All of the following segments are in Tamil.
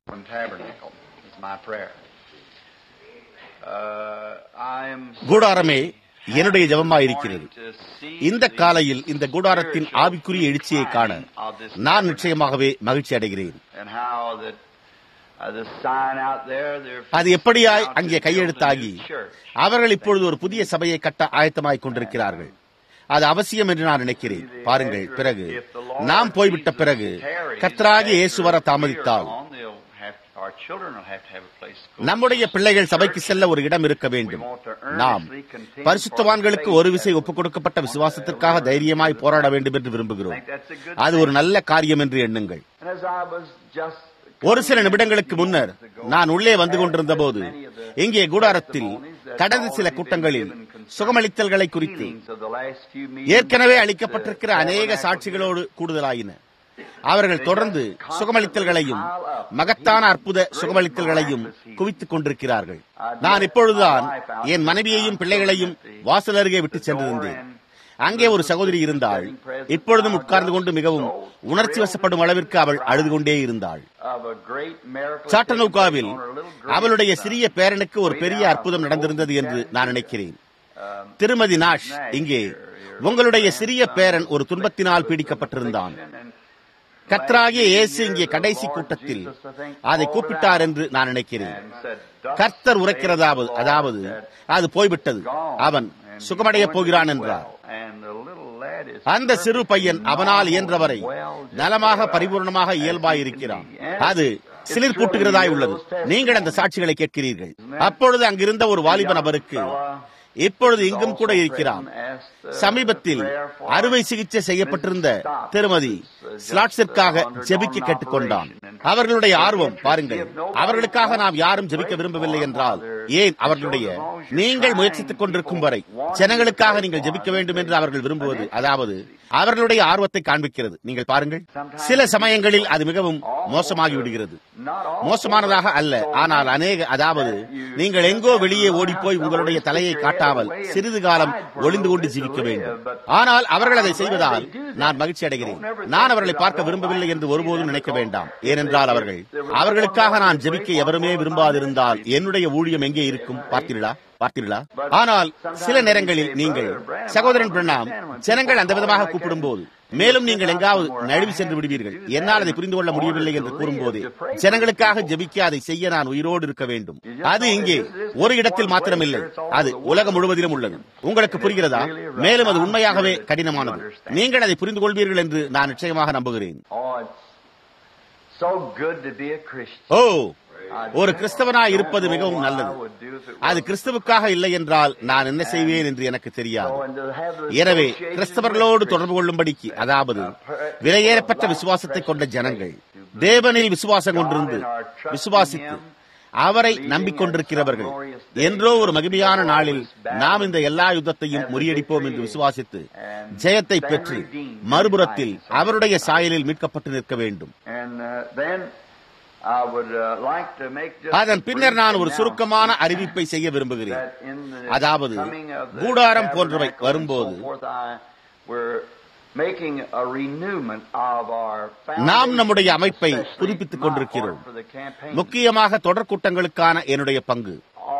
கூடாரமே என்னுடைய ஜெபமாயிருக்கிறது. இந்த காலையில் இந்த கூடாரத்தின் ஆவிக்குரிய எழுச்சியை காண நான் நிச்சயமாகவே மகிழ்ச்சி அடைகிறேன். அது எப்படியாய் அங்கே கையெழுத்தாகி அவர்கள் இப்பொழுது ஒரு புதிய சபையை கட்ட ஆயத்தமாய் கொண்டிருக்கிறார்கள். அது அவசியம் என்று நான் நினைக்கிறேன். பாருங்கள், பிறகு நாம் போய்விட்ட பிறகு கர்த்தராகிய இயேசு வர தாமதித்தால் நம்முடைய பிள்ளைகள் சபைக்கு செல்ல ஒரு இடம் இருக்க வேண்டும். நாம் பரிசுத்தவான்களுக்கு ஒரு விசை ஒப்புக் கொடுக்கப்பட்ட விசுவாசத்திற்காக தைரியமாய் போராட வேண்டும் என்று விரும்புகிறோம். அது ஒரு நல்ல காரியம் என்று எண்ணுங்கள். ஒரு சில நிமிடங்களுக்கு முன்னர் நான் உள்ளே வந்து கொண்டிருந்த போது இங்கே கூடாரத்தில் கடந்த சில கூட்டங்களில் சுகமளித்தல்களை குறித்து ஏற்கனவே அளிக்கப்பட்டிருக்கிற அநேக சாட்சிகளோடு கூடுதலாயின. அவர்கள் தொடர்ந்து சுகமளித்தல்களையும் மகத்தான அற்புத சுகமளித்தல்களையும் குவித்துக் கொண்டிருக்கிறார்கள். நான் இப்பொழுதுதான் என் மனைவியையும் பிள்ளைகளையும் வாசல் அருகே விட்டு சென்றிருந்தேன். அங்கே ஒரு சகோதரி இருந்தாள். இப்பொழுதும் உட்கார்ந்து கொண்டு மிகவும் உணர்ச்சி வசப்படும் அளவிற்கு அவள் அழுது கொண்டே இருந்தாள். சாட்டனூகாவில் அவளுடைய சிறிய பேரனுக்கு ஒரு பெரிய அற்புதம் நடந்திருந்தது என்று நான் நினைக்கிறேன். திருமதி நாஷ், இங்கே உங்களுடைய சிறிய பேரன் ஒரு துன்பத்தினால் பீடிக்கப்பட்டிருந்தான். கர்த்தராகிய இயேசு இங்கே கடைசி கூட்டத்தில் அதை கூப்பிட்டார் என்று நான் நினைக்கிறேன். கர்த்தர் உரைக்கிறதாவது, அதாவது அது போய்விட்டது, அவன் சுகமடைய போகிறான் என்றார். அந்த சிறு பையன் அவனால் இயன்றவரை நலமாக பரிபூர்ணமாக இயல்பாயிருக்கிறான். அது சிலிர் கூட்டுகிறதாய் உள்ளது. நீங்கள் அந்த சாட்சிகளை கேட்கிறீர்கள். அப்பொழுது அங்கிருந்த ஒரு வாலிப நபருக்கு இப்பொழுது இங்கும் கூட இருக்கிறான். சமீபத்தில் அறுவை சிகிச்சை செய்யப்பட்டிருந்த திருமதி ஸ்லாட்ஸிற்காக ஜெபிக்க கேட்டுக்கொண்டான். அவர்களுடைய ஆர்வம் பாருங்கள். அவர்களுக்காக நாம் யாரும் ஜெபிக்க விரும்பவில்லை என்றால் ஏன் அவர்களுடைய நீங்கள் முயற்சித்துக் கொண்டிருக்கும் வரை ஜனங்களுக்காக நீங்கள் ஜெபிக்க வேண்டும் என்று அவர்கள் விரும்புவது, அதாவது அவர்களுடைய ஆர்வத்தை காண்பிக்கிறது. நீங்கள் பாருங்கள், சில சமயங்களில் அது மிகவும் மோசமாகி விடுகிறது. மோசமானதாக அல்ல, ஆனால் அதாவது நீங்கள் எங்கோ வெளியே ஓடிப்போய் உங்களுடைய தலையை காட்டாமல் சிறிது காலம் ஒளிந்து கொண்டு ஜீவிக்க வேண்டும். ஆனால் அவர்கள் அதை செய்வதால் நான் மகிழ்ச்சி அடைகிறேன். நான் அவர்களை பார்க்க விரும்பவில்லை என்று ஒருபோதும் நினைக்க வேண்டாம். ஏனென்றால் அவர்களுக்காக நான் ஜெபிக்க எவருமே விரும்பாதிருந்தால் என்னுடைய ஊழியம் எங்கே இருக்கும்? பார்த்தீர்களா? ஆனால் சில நேரங்களில் நீங்கள் சகோதரன் பிரணாம் ஜனங்கள் அந்த விதமாக கூப்பிடும் போது, மேலும் நீங்கள் எங்காவது நழுவி சென்று விடுவீர்கள், என்னால் அதை புரிந்து கொள்ள முடியவில்லை என்று கூறும்போது ஜனங்களுக்காக ஜெபிக்க அதை செய்ய நான் உயிரோடு இருக்க வேண்டும். அது இங்கே ஒரு இடத்தில் மாத்திரமில்லை, அது உலகம் முழுவதிலும் உள்ளது. உங்களுக்கு புரிகிறதா? மேலும் அது உண்மையாகவே கடினமானது. நீங்கள் அதை புரிந்து கொள்வீர்கள் என்று நான் நிச்சயமாக நம்புகிறேன். ஓ, ஒரு கிறிஸ்தவனாய் இருப்பது மிகவும் நல்லது. அது கிறிஸ்துவுக்காக இல்லை என்றால் நான் என்ன செய்வேன் என்று எனக்கு தெரியாது. எனவே கிறிஸ்தவர்களோடு தொடர்பு கொள்ளும்படிக்கு, அதாவது விலையேறப்பட்ட விசுவாசத்தை கொண்ட ஜனங்கள், தேவனில் விசுவாசம் கொண்டிருந்து விசுவாசித்து அவரை நம்பிக்கொண்டிருக்கிறவர்கள், என்றோ ஒரு மகிமையான நாளில் நாம் இந்த எல்லா யுத்தத்தையும் முறியடிப்போம் என்று விசுவாசித்து ஜெயத்தை பெற்று மறுபுறத்தில் அவருடைய சாயலில் மீட்கப்பட்டு நிற்க வேண்டும். அதன் பின்னர் நான் ஒரு சுருக்கமான அறிவிப்பை செய்ய விரும்புகிறேன். அதாவது கூடாரம் போன்றவை வரும்போது நாம் நம்முடைய அமைப்பை புதுப்பித்துக் கொண்டிருக்கிறோம். முக்கியமாக தொடர் கூட்டங்களுக்கான என்னுடைய பங்கு.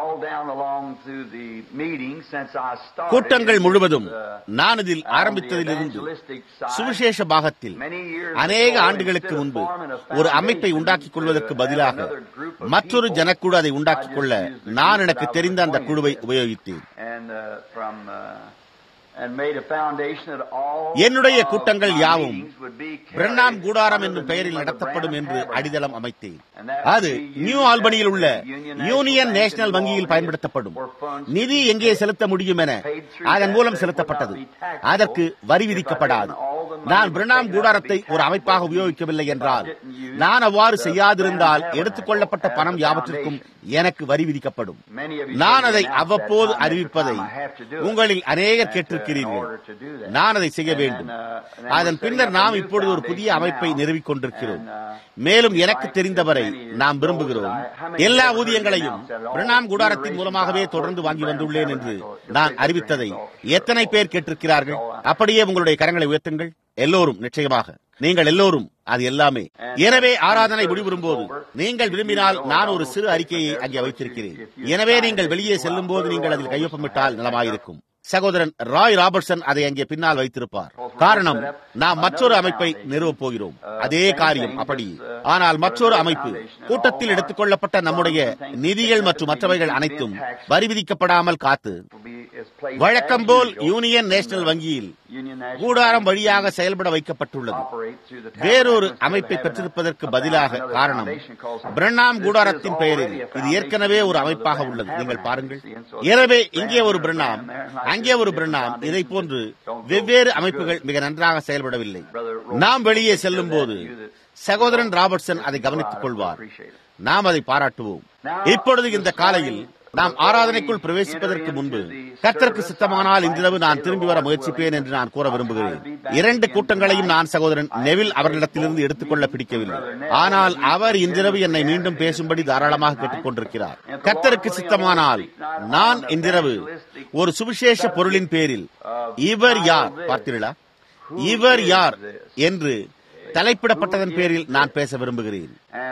கூட்டங்கள் முழுவதும் நான் இதில் ஆரம்பித்ததிலிருந்து சுவிசேஷ பாகத்தில் அநேக ஆண்டுகளுக்கு முன்பு ஒரு அமைப்பை உண்டாக்கிக் கொள்வதற்கு பதிலாக மற்றொரு ஜனக்குழு அதை உண்டாக்கிக் கொள்ள நான் எனக்கு தெரிந்த அந்த குழுவை உபயோகித்தேன். என்னுடைய கூட்டங்கள் யாவும் பிரணாம் கூடாரம் என்னும் பெயரில் நடத்தப்படும் என்று அடித்தளம் அமைத்தேன். அது நியூ ஆல்பனியில் உள்ள யூனியன் நேஷனல் வங்கியில் பயன்படுத்தப்படும். நிதி எங்கே செலுத்த முடியும் என அதன் மூலம் செலுத்தப்பட்டது. அதற்கு வரி விதிக்கப்படாது. நான் பிரணாம் கூடாரத்தை ஒரு அமைப்பாக உபயோகிக்கவில்லை என்றால், நான் அவ்வாறு செய்யாதிருந்தால் எடுத்துக் கொள்ளப்பட்ட பணம் யாவற்றிற்கும் எனக்கு வரி விதிக்கப்படும். நான் அதை அவ்வப்போது அறிவிப்பதை உங்களில் அநேகர் கேட்டிருக்கிறீர்கள். நான் அதை செய்ய வேண்டும். அதன் பின்னர் நாம் இப்பொழுது ஒரு புதிய அமைப்பை நிறுவிக் கொண்டிருக்கிறோம். மேலும் எனக்கு தெரிந்தவரை நாம் விரும்புகிறோம். எல்லா ஊதியங்களையும் பிரணாம் கூடாரத்தின் மூலமாகவே தொடர்ந்து வாங்கி வந்துள்ளேன் என்று நான் அறிவித்ததை எத்தனை பேர் கேட்டிருக்கிறார்கள்? அப்படியே உங்களுடைய கரங்களை உயர்த்துங்கள். எல்லோரும் நிச்சயமாக. நீங்கள் எல்லோரும் அது எல்லாமே. எனவே ஆராதனை முடிவரும் போது நீங்கள் விரும்பினால் நான் ஒரு சிறு அறிக்கையை அங்கே வைத்திருக்கிறேன். எனவே நீங்கள் வெளியே செல்லும் போது நீங்கள் அதில் கையொப்பமிட்டால் நலமாயிருக்கும். சகோதரன் ராய் ராபர்ட்சன் அதை அங்கே பின்னால் வைத்திருப்பார். காரணம், நாம் மற்றொரு அமைப்பை நிறுவப் போகிறோம். அதே காரியம் அப்படி, ஆனால் மற்றொரு அமைப்பு. கூட்டத்தில் எடுத்துக் கொள்ளப்பட்ட நம்முடைய நிதிகள் மற்றும் மற்றவைகள் அனைத்தும் வரி விதிக்கப்படாமல் காத்து வழக்கம் போல் யூனியன் நேஷனல் வங்கியில் கூடாரம் வழியாக செயல்பட வைக்கப்பட்டுள்ளது. வேறொரு அமைப்பை பெற்றிருப்பதற்கு பதிலாக. காரணம், பிரண்ணாம் கூடாரத்தின் பெயரில் இது ஏற்கனவே ஒரு அமைப்பாக உள்ளது. நீங்கள் பாருங்கள். எனவே இங்கே ஒரு பிரண்ணாம், அங்கே ஒரு பிரண்ணாம், இதை போன்று வெவ்வேறு அமைப்புகள் மிக நன்றாக செயல்படவில்லை. நாம் வெளியே செல்லும் போது சகோதரன் ராபர்ட்சன் அதை கவனித்துக் கொள்வார். நாம் அதை பாராட்டுவோம். இப்பொழுது இந்த காலையில் நாம் ஆராதனைக்குள் பிரவேசிப்பதற்கு முன்பு கர்த்தருக்கு சித்தமானால் இன்றிரவு நான் திரும்பி வர முயற்சிப்பேன் என்று நான் கூற விரும்புகிறேன். 2 கூட்டங்களையும் நான் சகோதரன் நெவில் அவர்களிடத்திலிருந்து எடுத்துக்கொள்ள பிடிக்கவில்லை. ஆனால் அவர் இன்றிரவு என்னை மீண்டும் பேசும்படி தாராளமாக கேட்டுக் கொண்டிருக்கிறார். கர்த்தருக்கு சித்தமானால் நான் இன்றிரவு ஒரு சுவிசேஷ பொருளின் பேரில் இவர் யார் பார்த்தீர்களா, இவர் யார் என்று தலைப்பிடப்பட்டதன் பேரில் நான் பேச விரும்புகிறேன்.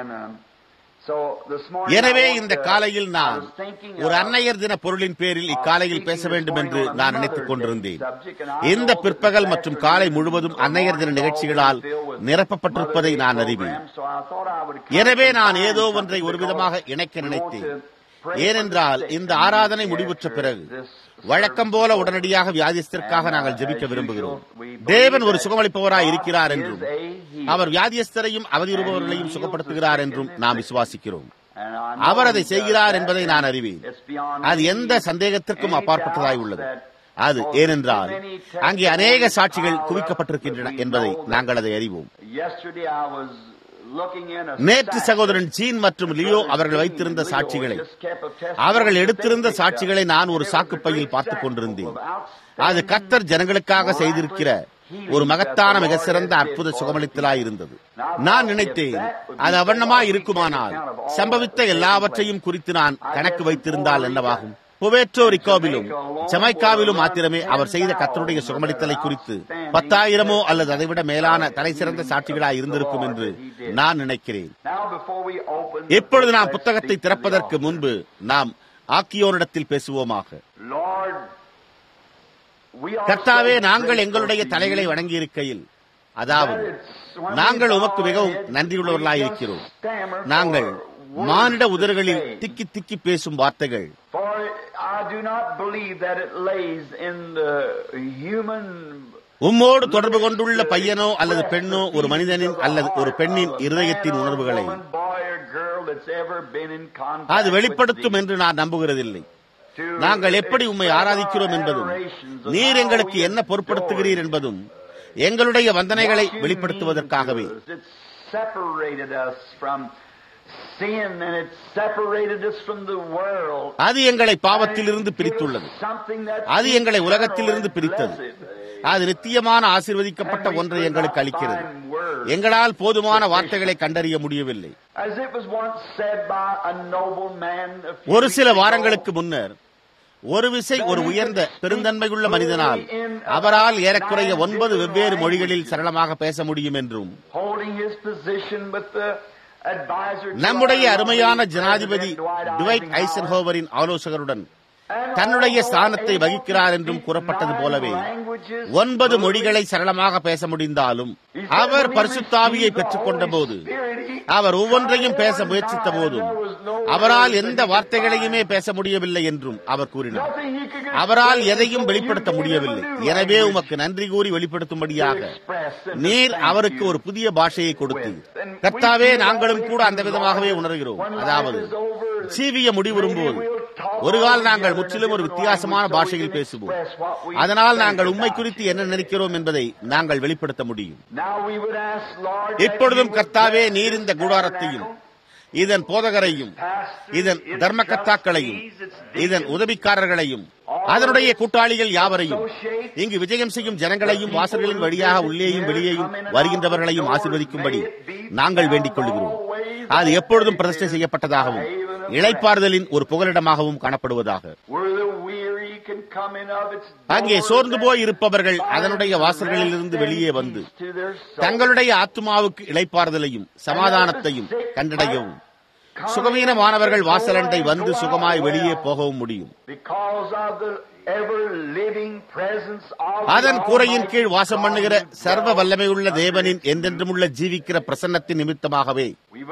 எனவே இந்த காலையில் நான் ஒரு அன்னையர் தின பொருளின் பேரில் இக்காலையில் பேச வேண்டும் என்று நான் நினைத்துக் கொண்டிருந்தேன். இந்த பிற்பகல் மற்றும் காலை முழுவதும் அன்னையர் தின நிகழ்ச்சிகளால் நிரப்பப்பட்டிருப்பதை நான் அறிவேன். எனவே நான் ஏதோ ஒன்றை ஒரு விதமாக இணைக்க நினைத்தேன். ஏனென்றால் இந்த ஆராதனை முடிவுற்ற பிறகு வழக்கம் போல உடனடியாக வியாதியஸ்தருக்காக நாங்கள் ஜெபிக்க விரும்புகிறோம். தேவன் ஒரு சுகமளிப்பவராய் இருக்கிறார் என்றும் அவர் வியாதியஸ்தரையும் அவதியுறுபவர்களையும் சுகப்படுத்துகிறார் என்றும் நாம் விசுவாசிக்கிறோம். அவர் அதை செய்கிறார் என்பதை நான் அறிவேன். அது எந்த சந்தேகத்திற்கும் அப்பாற்பட்டதாய் உள்ளது. அது ஏனென்றால் அங்கே அநேக சாட்சிகள் குவிக்கப்பட்டிருக்கின்றன என்பதை நாங்கள் அதை அறிவோம். நேற்று சகோதரன் ஜீன் மற்றும் லியோ அவர்கள் வைத்திருந்த சாட்சிகளை, அவர்கள் எடுத்திருந்த சாட்சிகளை நான் ஒரு சாக்குப்பையில் பார்த்துக் கொண்டிருந்தேன். அது கர்த்தர் ஜனங்களுக்காக செய்திருக்கிற ஒரு மகத்தான மிக சிறந்த அற்புத சுகமளித்தலாய் இருந்தது. நான் நினைத்தேன், அது அவண்ணமாய் இருக்குமானால் சம்பவித்த எல்லாவற்றையும் குறித்து நான் கணக்கு வைத்திருந்தால் என்னவாகும். புவேர்ட்டோ ரிக்கோவிலும் ஜமைக்காவிலும் மாத்திரமே அவர் செய்த கர்த்தருடைய சுகமளித்தலை குறித்து 10,000 அல்லது அதைவிட மேலான தலை சிறந்த சாட்சிகளாய் இருந்திருக்கும் என்று நான் நினைக்கிறேன். இப்பொழுது நாம் புத்தகத்தை திறப்பதற்கு முன்பு நாம் ஆக்கியோரிடத்தில் பேசுவோமாக. கர்த்தாவே, நாங்கள் எங்களுடைய தலைகளை வணங்கி இருக்கையில், அதாவது நாங்கள் உமக்கு மிகவும் நன்றியுள்ளவர்களாயிருக்கிறோம். நாங்கள் மானிட உதறுகளில் திக்கி திக்கி பேசும் வார்த்தைகள், உம்மோடு தொடர்பு கொண்டுள்ள பையனோ அல்லது பெண்ணோ ஒரு மனிதனின் அல்லது ஒரு பெண்ணின் இருதயத்தின் உணர்வுகளை அது வெளிப்படுத்தும் என்று நான் நம்புகிறதில்லை. நாங்கள் எப்படி உம்மை ஆராதிக்கிறோம் என்பதும் நீர் எங்களுக்கு என்ன பொருட்படுத்துகிறீர் என்பதும் எங்களுடைய வந்தனைகளை வெளிப்படுத்துவதற்காகவே. அது எங்களை பாவத்திலிருந்து பிரித்துள்ளது. அது எங்களை உலகத்திலிருந்து பிரித்தது. அது நித்தியமான ஆசீர்வதிக்கப்பட்ட ஒன்றை எங்களுக்கு அளிக்கிறது. எங்களால் போதுமான வார்த்தைகளை கண்டறிய முடியவில்லை. ஒரு சில வாரங்களுக்கு முன்னர் ஒரு விசை ஒரு உயர்ந்த பெருந்தன்மையுள்ள மனிதனால் அவரால் ஏறக்குறைய 9 வெவ்வேறு மொழிகளில் சரளமாக பேச முடியும் என்றும் நம்முடைய அருமையான ஜனாதிபதி டுவைட் ஐசன்ஹோவரின் ஆலோசகருடன் தன்னுடைய ஸ்தானத்தை வகிக்கிறார் என்றும் கூறப்பட்டது போலவே 9 மொழிகளை சரளமாக பேச முடிந்தாலும் அவர் பரிசுத்தாவியை பெற்றுக் கொண்ட போது, அவர் ஒவ்வொன்றையும் பேச முயற்சித்த போதும் அவரால் எந்த வார்த்தைகளையுமே பேச முடியவில்லை என்றும் அவர் கூறினார். அவரால் எதையும் வெளிப்படுத்த முடியவில்லை. எனவே உமக்கு நன்றி கூறி வெளிப்படுத்தும்படியாக நீர் அவருக்கு ஒரு புதிய பாஷையை கொடுத்தீர். கர்த்தாவே, நாங்களும் கூட அந்த விதமாகவே உணர்கிறோம். அதாவது ஜீவிய முடிவுறும்போது ஒரு கால் நாங்கள் முற்றிலும் ஒரு வித்தியாசமான பாஷையில் பேசுவோம். அதனால் நாங்கள் உம்மை குறித்து என்ன நினைக்கிறோம் என்பதை நாங்கள் வெளிப்படுத்த முடியும். இப்பொழுதும் கர்த்தாவே, நீர் இந்த கூடாரத்தையும் இதன் போதகரையும் இதன் தர்மகர்த்தாக்களையும் இதன் உதவிக்காரர்களையும் அதனுடைய கூட்டாளிகள் யாவரையும் இங்கு விஜயம் செய்யும் ஜனங்களையும் வாசல்களின் வழியாக உள்ளேயும் வெளியேயும் வருகின்றவர்களையும் ஆசீர்வதிக்கும்படி நாங்கள் வேண்டிக் கொள்கிறோம். அது எப்பொழுதும் பிரதிஷ்டை செய்யப்பட்டதாகவும் இளைப்பாறுதலின் ஒரு புகலிடமாகவும் காணப்படுவதாக. அங்கே சோர்ந்து போய் இருப்பவர்கள் அதனுடைய வாசல்களிலிருந்து வெளியே வந்து தங்களுடைய ஆத்துமாவுக்கு இளைப்பாறுதலையும் சமாதானத்தையும் கண்டடையவும், சுகவீனமானவர்கள் வாசலண்டை வந்து சுகமாய் வெளியே போகவும் முடியும். அதன் கூரையின் கீழ் வாசம் பண்ணுகிற சர்வ வல்லமையுள்ள தேவனின் என்றென்றுமுள்ள ஜீவிக்கிற பிரசன்னத்தின் நிமித்தமாகவே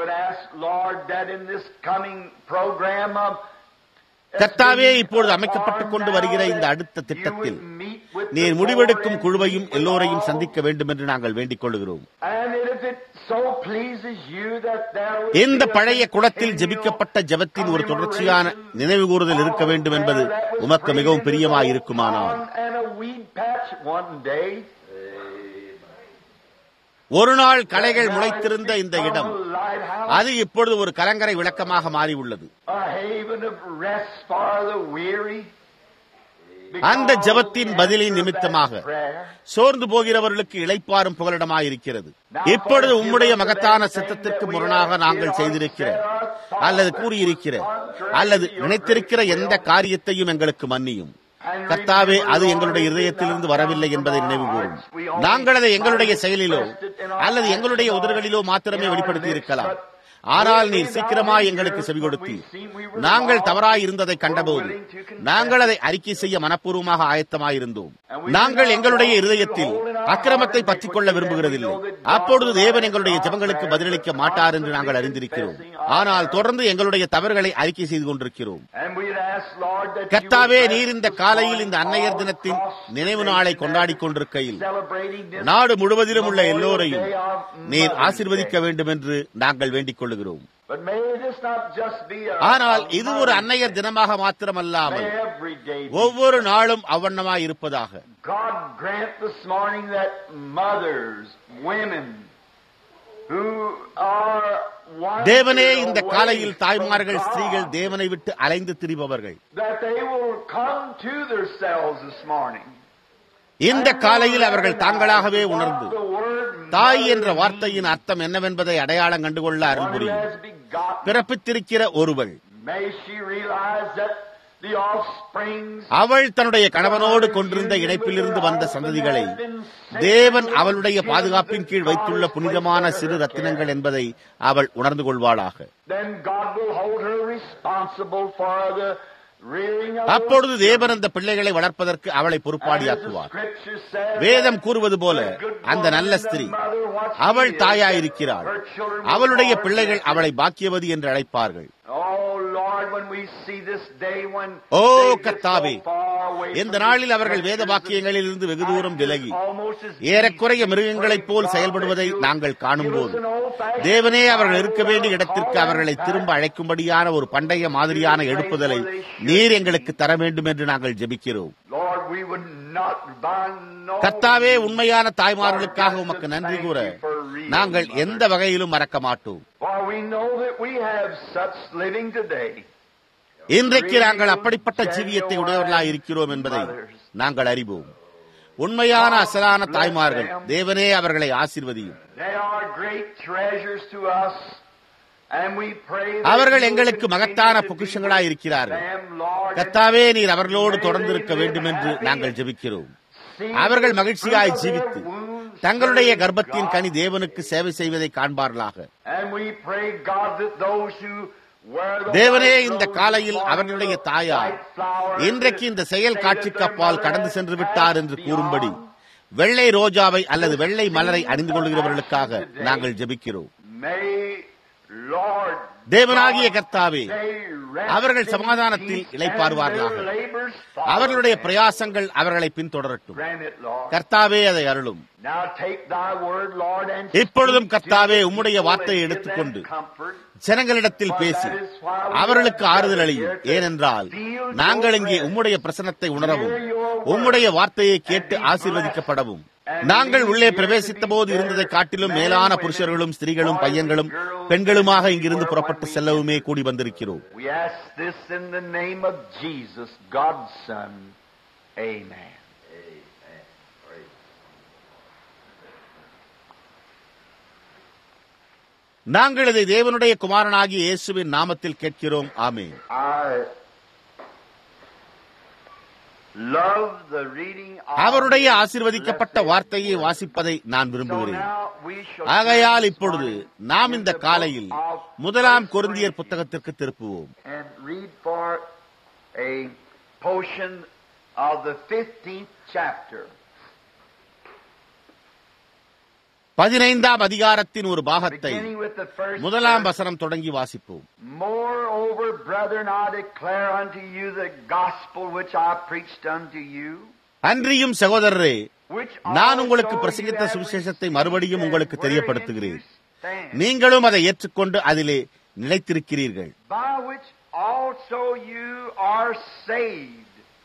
கர்த்தாவே, இப்பொழுது அமைக்கப்பட்டுக் கொண்டு வருகிற இந்த அடுத்த திட்டத்தில் நீர் முடிவெடுக்கும் குழுவையும் எல்லோரையும் சந்திக்க வேண்டும் என்று நாங்கள் வேண்டிக் கொள்கிறோம். இந்த பழைய குளத்தில் ஜெபிக்கப்பட்ட ஜெபத்தின் ஒரு தொடர்ச்சியான நினைவு கூறுதல் இருக்க வேண்டும் என்பது உமக்கு மிகவும் பிரியமாய் இருக்குமானால், ஒரு நாள் களைகள் முளைத்திருந்த இந்த இடம் அது இப்பொழுது ஒரு கலங்கரை விளக்கமாக மாறியுள்ளது. அந்த ஜெபத்தின் பதிலின் நிமித்தமாக சோர்ந்து போகிறவர்களுக்கு இளைப்பாறும் புகலிடமாயிருக்கிறது. இப்பொழுது உம்முடைய மகத்தான சித்தத்திற்கு முரணாக நாங்கள் செய்திருக்கிற அல்லது கூறியிருக்கிற அல்லது நினைத்திருக்கிற எந்த காரியத்தையும் எங்களுக்கு மன்னியும். கர்த்தாவே, அது எங்களுடைய இதயத்திலிருந்து வரவில்லை என்பதை நினைவு கூறும். நாங்கள் அதை எங்களுடைய செயலிலோ அல்லது எங்களுடைய உதடுகளிலோ மாத்திரமே வெளிப்படுத்தி இருக்கலாம். ஆனால் நீர் சீக்கிரமாய் எங்களுக்கு செவி கொடுத்து நாங்கள் தவறாய் இருந்ததை கண்டபோது நாங்கள் அதை அறிக்கை செய்ய மனப்பூர்வமாக ஆயத்தமாயிருந்தோம். நாங்கள் எங்களுடைய இருதயத்தில் அக்கிரமத்தை பற்றிக் கொள்ள விரும்புகிறதில்லை. அப்பொழுது தேவன் எங்களுடைய ஜெபங்களுக்கு பதிலளிக்க மாட்டார் என்று நாங்கள் அறிந்திருக்கிறோம். ஆனால் தொடர்ந்து எங்களுடைய தவறுகளை அறிக்கை செய்து கொண்டிருக்கிறோம். கர்த்தாவே, நீர் இந்த காலையில் இந்த அன்னையர் தினத்தின் நினைவு நாளை கொண்டாடிக் கொண்டிருக்கையில் நாடு முழுவதிலும் உள்ள எல்லோரையும் நீர் ஆசீர்வதிக்க வேண்டும் என்று நாங்கள் வேண்டிக் கொள்கிறோம். ஆனால் இது ஒரு அன்னையர் தினமாக மாத்திரமல்லாமல் ஒவ்வொரு நாளும் அவ்வண்ணமாய் இருப்பதாக. தேவனே, இந்த காலையில் தாய்மார்கள், ஸ்திரீகள் தேவனை விட்டு அலைந்து திரிபவர்கள் இந்த காலையில் அவர்கள் தாங்களாகவே உணர்ந்து தாய் என்ற வார்த்தையின் அர்த்தம் என்னவென்பதை அடையாளம் கண்டுகொள்ள அருள் புரியும். பிறப்பித்திருக்கிற ஒருவள் அவள் தன்னுடைய கணவனோடு கொண்டிருந்த இணைப்பிலிருந்து வந்த சந்ததிகளை தேவன் அவளுடைய பாதுகாப்பின் கீழ் வைத்துள்ள புனிதமான சிறு ரத்தினங்கள் என்பதை அவள் உணர்ந்து கொள்வாளாக. அப்பொழுது தேவன் அந்த பிள்ளைகளை வளர்ப்பதற்கு அவளை பொறுப்பாளியாக்குவார். வேதம் கூறுவது போல அந்த நல்ல ஸ்திரீ அவள் தாயாயிருக்கிறாள். அவளுடைய பிள்ளைகள் அவளை பாக்கியவதி என்று அழைப்பார்கள். ஓ கர்த்தாவே, இந்த நாளில் அவர்கள் வேத வாக்கியங்களில் இருந்து வெகு தூரம் விலகி ஏறக்குறைய மிருகங்களைப் போல் செயல்படுவதை நாங்கள் காணும்போது, தேவனே, அவர்கள் இருக்க வேண்டிய இடத்திற்கு அவர்களை திரும்ப அழைக்கும்படியான ஒரு பண்டைய மாதிரியான எழுப்புதலை நீர் எங்களுக்கு தர வேண்டும் என்று நாங்கள் ஜெபிக்கிறோம். கர்த்தாவே, உண்மையான தாய்மார்களுக்காக உமக்கு நன்றி கூற நாங்கள் எந்த வகையிலும் மறக்க மாட்டோம். இன்றைக்கு நாங்கள் அப்படிப்பட்ட ஜீவியத்தை உடையவர்களாய் இருக்கிறோம் என்பதை நாங்கள் அறிவோம். உண்மையான அசலான தாய்மார்கள், தேவனே, அவர்களை ஆசீர்வதியும். அவர்கள் எங்களுக்கு மகத்தான பொக்கிஷங்களாய் இருக்கிறார்கள். கர்த்தாவே, நீர் அவர்களோடு தொடர்ந்து இருக்க வேண்டும் என்று நாங்கள் ஜெபிக்கிறோம். அவர்கள் மகிழ்ச்சியாய் ஜீவித்து தங்களுடைய கர்ப்பத்தின் கனி தேவனுக்கு சேவை செய்வதை காண்பார்களாக. தேவனே, இந்த காலையில் அவர்களுடைய தாயார் இன்றைக்கு இந்த செயல் காட்சிக்கு அப்பால் கடந்து சென்று விட்டார் என்று கூறும்படி வெள்ளை ரோஜாவை அல்லது வெள்ளை மலரை அணிந்து கொள்கிறவர்களுக்காக நாங்கள் ஜெபிக்கிறோம். தேவனாகிய கர்த்தாவே, அவர்கள் சமாதானத்தில் இளைப்பாறுவார்களாக. அவர்களுடைய பிரயாசங்கள் அவர்களை பின்தொடரட்டும். கர்த்தாவே, அதை அருளும். இப்பொழுதும் கர்த்தாவே, உம்முடைய வார்த்தையை எடுத்துக்கொண்டு ஜனங்களிடத்தில் பேசி அவர்களுக்கு ஆறுதல் அளியும். ஏனென்றால் நாங்கள் இங்கே உம்முடைய பிரசன்னத்தை உணரவும் உம்முடைய வார்த்தையை கேட்டு ஆசீர்வதிக்கப்படவும், நாங்கள் உள்ளே பிரவேசித்த போது இருந்ததை காட்டிலும் மேலான புருஷர்களும் ஸ்திரீகளும் பையன்களும் பெண்களுமாக இங்கிருந்து புறப்பட்டு செல்லவுமே கூடி வந்திருக்கிறோம். நாங்கள் இதை தேவனுடைய குமாரனாகிய இயேசுவின் நாமத்தில் கேட்கிறோம். ஆமென். அவருடைய ஆசீர்வதிக்கப்பட்ட வார்த்தையை வாசிப்பதை நான் விரும்புகிறேன். ஆகையால் இப்பொழுது நாம் இந்த காலையில் 1 கொரிந்தியர் புத்தகத்திற்கு திருப்புவோம். பதினைந்தாம் அதிகாரத்தின் ஒரு பாகத்தை 1 வசனம் தொடங்கி வாசிப்போம். Moreover, brethren, I declare unto you the gospel which I preached unto you. அன்றியும் சகோதரரே, நான் உங்களுக்கு பிரசங்கித்த சுவிசேஷத்தை மறுபடியும் உங்களுக்கு தெரியப்படுத்துகிறேன். நீங்களும் அதை ஏற்றுக்கொண்டு அதிலே நிலைத்திருக்கிறீர்கள். By which also you are saved.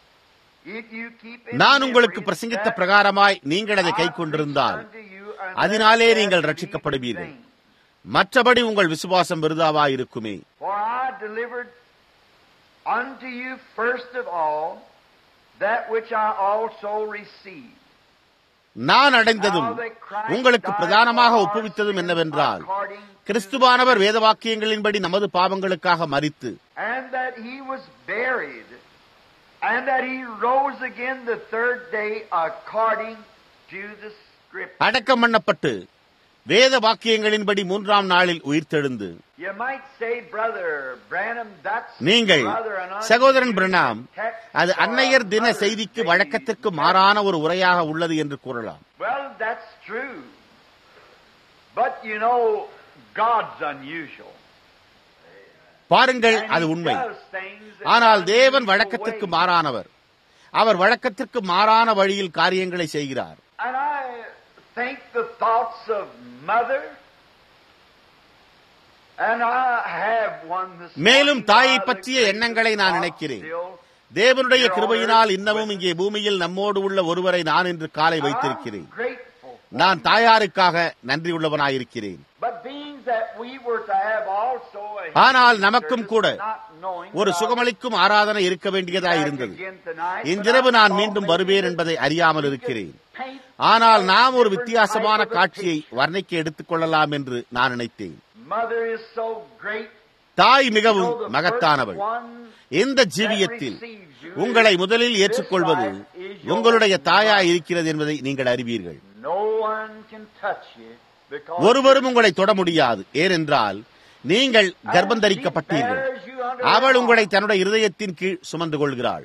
நான் உங்களுக்கு பிரசங்கித்த பிரகாரமாய் நீங்கள் அதை கைக்கொண்டிருந்தால் அதனாலே நீங்கள் ரட்சிக்கப்படுவீர்கள். மற்றபடி உங்கள் விசுவாசம் விருதாவாயிருக்குமே. For I delivered unto you first of all that which I also received. நான் அடைந்ததும் உங்களுக்கு பிரதானமாக ஒப்புவித்ததும் என்னவென்றால், கிறிஸ்துவானவர் வேத வாக்கியங்களின்படி நமது பாவங்களுக்காக மரித்து, and that he was buried, and that he rose again the third day according to the scripture. அடக்கம் பண்ணப்பட்டு வேத வாக்கியங்களின்படி 3ஆம் நாளில் உயிர்த்தெழுந்து. You might say, Brother Branham, that's நீங்கள் சகோதரன் பிரணாம், அது அன்னையர் தின செய்திக்கு வழக்கத்திற்கு மாறான ஒரு உரையாக உள்ளது என்று கூறலாம். Well, that's true. But you know, God's unusual. பாருங்கள், அது உண்மை. ஆனால் தேவன் வழக்கத்திற்கு மாறானவர். அவர் வழக்கத்திற்கு மாறான வழியில் காரியங்களை செய்கிறார். And I think the thoughts of mother, and I have one this morning. மேலும் தாயை பற்றிய எண்ணங்களை நான் நினைக்கிறேன். தேவனுடைய கிருபையினால் இன்னமும் இங்கே பூமியில் நம்மோடு உள்ள ஒருவரை நான் இன்று காலை வைத்திருக்கிறேன். நான் தாயாருக்காக நன்றியுள்ளவனாயிருக்கிறேன். ஆனால் நமக்கும் கூட ஒரு சுகமளிக்கும் ஆராதனை இருக்க வேண்டியதாயிருந்தது. இன்றிரவு நான் மீண்டும் வருவேன் என்பதை அறியாமல் இருக்கிறேன். ஆனால் நாம் ஒரு வித்தியாசமான காட்சியை வர்ணிக்க எடுத்துக் கொள்ளலாம் என்று நான் நினைத்தேன். தாய் மிகவும் மகத்தானவள். இந்த ஜீவியத்தில் உங்களை முதலில் ஏற்றுக்கொள்வது உங்களுடைய தாயாய் இருக்கிறது என்பதை நீங்கள் அறிவீர்கள். ஒருவரும் உங்களை தொட முடியாது. ஏனென்றால் நீங்கள் கர்ப்பந்தரிக்கப்பட்டீர்கள். அவள் உங்களை தன்னுடைய இருதயத்தின் கீழ் சுமந்து கொள்கிறாள்.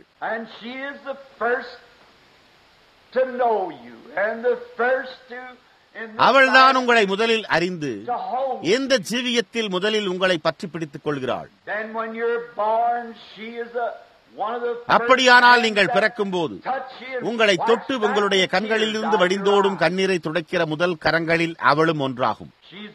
அவள்தான் உங்களை முதலில் அறிந்து எந்த ஜீவியத்தில் முதலில் உங்களை பற்றி பிடித்துக் கொள்கிறாள். அப்படியானால் நீங்கள் பிறக்கும் போது உங்களை தொட்டு உங்களுடைய கண்களில் இருந்து வடிந்தோடும் கண்ணீரை துடைக்கிற முதல் கரங்களில் அவளும் ஒன்றாகும்.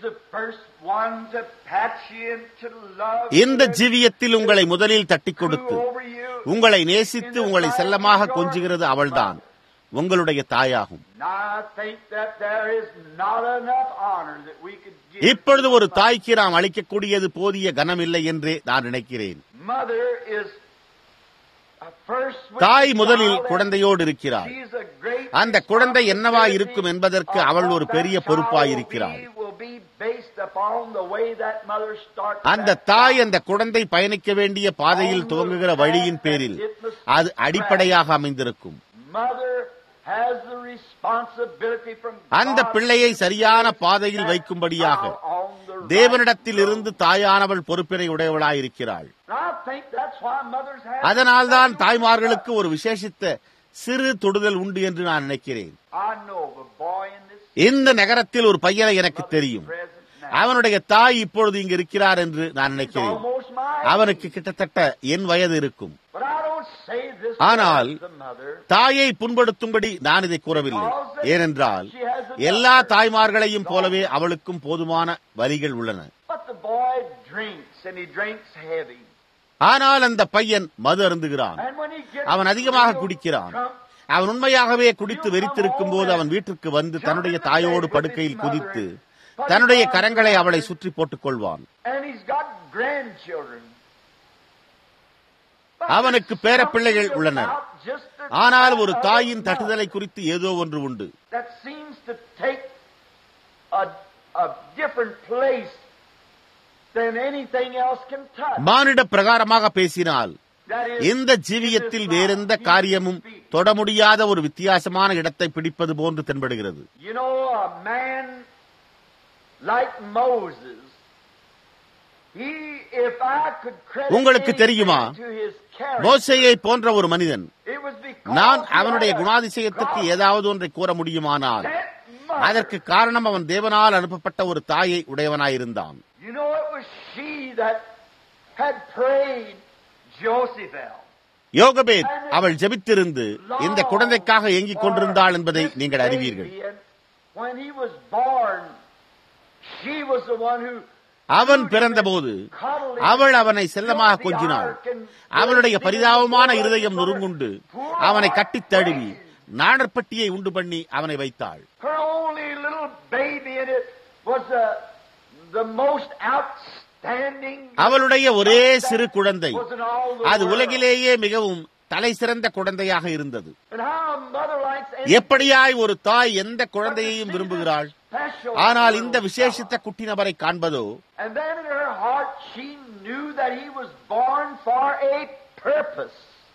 இந்த ஜீவியத்தில் உங்களை முதலில் தட்டி கொடுத்து உங்களை நேசித்து உங்களை செல்லமாக கொஞ்சுகிறது அவள்தான், உங்களுடைய தாயாகும். இப்பொழுது ஒரு தாய்க்கு நாம் அளிக்கக்கூடியது போதிய கனம் இல்லை என்றே நான் நினைக்கிறேன். தாய் முதலில் குழந்தையோடு இருக்கிறாள். அந்த குழந்தை என்னவா இருக்கும் என்பதற்கு அவள் ஒரு பெரிய பொறுப்பாயிருக்கிறாள். அந்த தாய் அந்த குழந்தை பயணிக்க வேண்டிய பாதையில் துவங்குகிற வழியின் பேரில் அது அடிப்படையாக அமைந்திருக்கும். அந்த பிள்ளையை சரியான பாதையில் வைக்கும்படியாக தேவனிடத்தில் இருந்து தாயானவள் பொறுப்பினை உடையவளாயிருக்கிறாள். அதனால்தான் தாய்மார்களுக்கு ஒரு விசேஷித்த சிறு தொடுதல் உண்டு என்று நான் நினைக்கிறேன். இந்த நகரத்தில் ஒரு பையனை எனக்கு தெரியும். அவனுடைய தாய் இப்பொழுது இங்கு இருக்கிறார் என்று நான் நினைக்கிறேன். அவனுக்கு கிட்டத்தட்ட என் வயது இருக்கும். ஆனால் தாயை புண்படுத்தும்படி நான் இதை கூறவில்லை. ஏனென்றால் எல்லா தாய்மார்களையும் போலவே அவளுக்கும் போதுமான வலிகள் உள்ளன. ஆனால் அந்த பையன் மது அருந்துகிறான். அவன் அதிகமாக குடிக்கிறான். அவன் உண்மையாகவே குடித்து வெறித்திருக்கும் போது அவன் வீட்டிற்கு வந்து தன்னுடைய தாயோடு படுக்கையில் குதித்து தன்னுடைய கரங்களை அவளை சுற்றி போட்டுக் கொள்வான். அவனுக்கு பேர பிள்ளைகள் உள்ளனர். ஆனால் ஒரு தாயின் தட்டுதலை குறித்து ஏதோ ஒன்று உண்டு. மானிட பிரகாரமாக பேசினால் இந்த ஜீவியத்தில் வேறெந்த காரியமும் தொட முடியாத ஒரு வித்தியாசமான இடத்தை பிடிப்பது போன்று தென்படுகிறது. You know, a man like Moses, if I could credit உங்களுக்கு தெரியுமா, anything to his character, மோசேயை போன்ற ஒரு மனிதன், it was because நான் he அவனுடைய had a குணாதிசயத்துக்கு God ஏதாவது ஒன்றை கூற முடியுமானால் sent mother. அதற்கு காரணம் அவன் தேவனால் அனுப்பப்பட்ட ஒரு தாயை உடையவனாயிருந்தான். You know, it was she that had prayed Josephel. யோகபேத் அவள் ஜெபித்திருந்து இந்த குழந்தைக்காக ஏங்கிக் கொண்டிருந்தாள் என்பதை நீங்கள் அறிவீர்கள். When he was born, she was the one who அவன் பிறந்தபோது அவள் அவனை செல்லமாக கொஞ்சினாள். அவளுடைய பரிதாபமான இருதயம் நொறுங்குண்டு அவனை கட்டித் தழுவி நாணற்பட்டியை உண்டு பண்ணி அவனை வைத்தாள். her only little baby in it was the most outstanding. அவளுடைய ஒரே சிறு குழந்தை was in all the அது world. உலகிலேயே மிகவும் தலை சிறந்த குழந்தையாக இருந்தது. And how a mother likes any எப்படியாய் ஒரு தாய் எந்த குழந்தையையும் விரும்புகிறாள். special ஆனால் little இந்த விசேஷித்த குட்டி நபரை காண்பதோ, And then in her heart she knew that he was born for a purpose.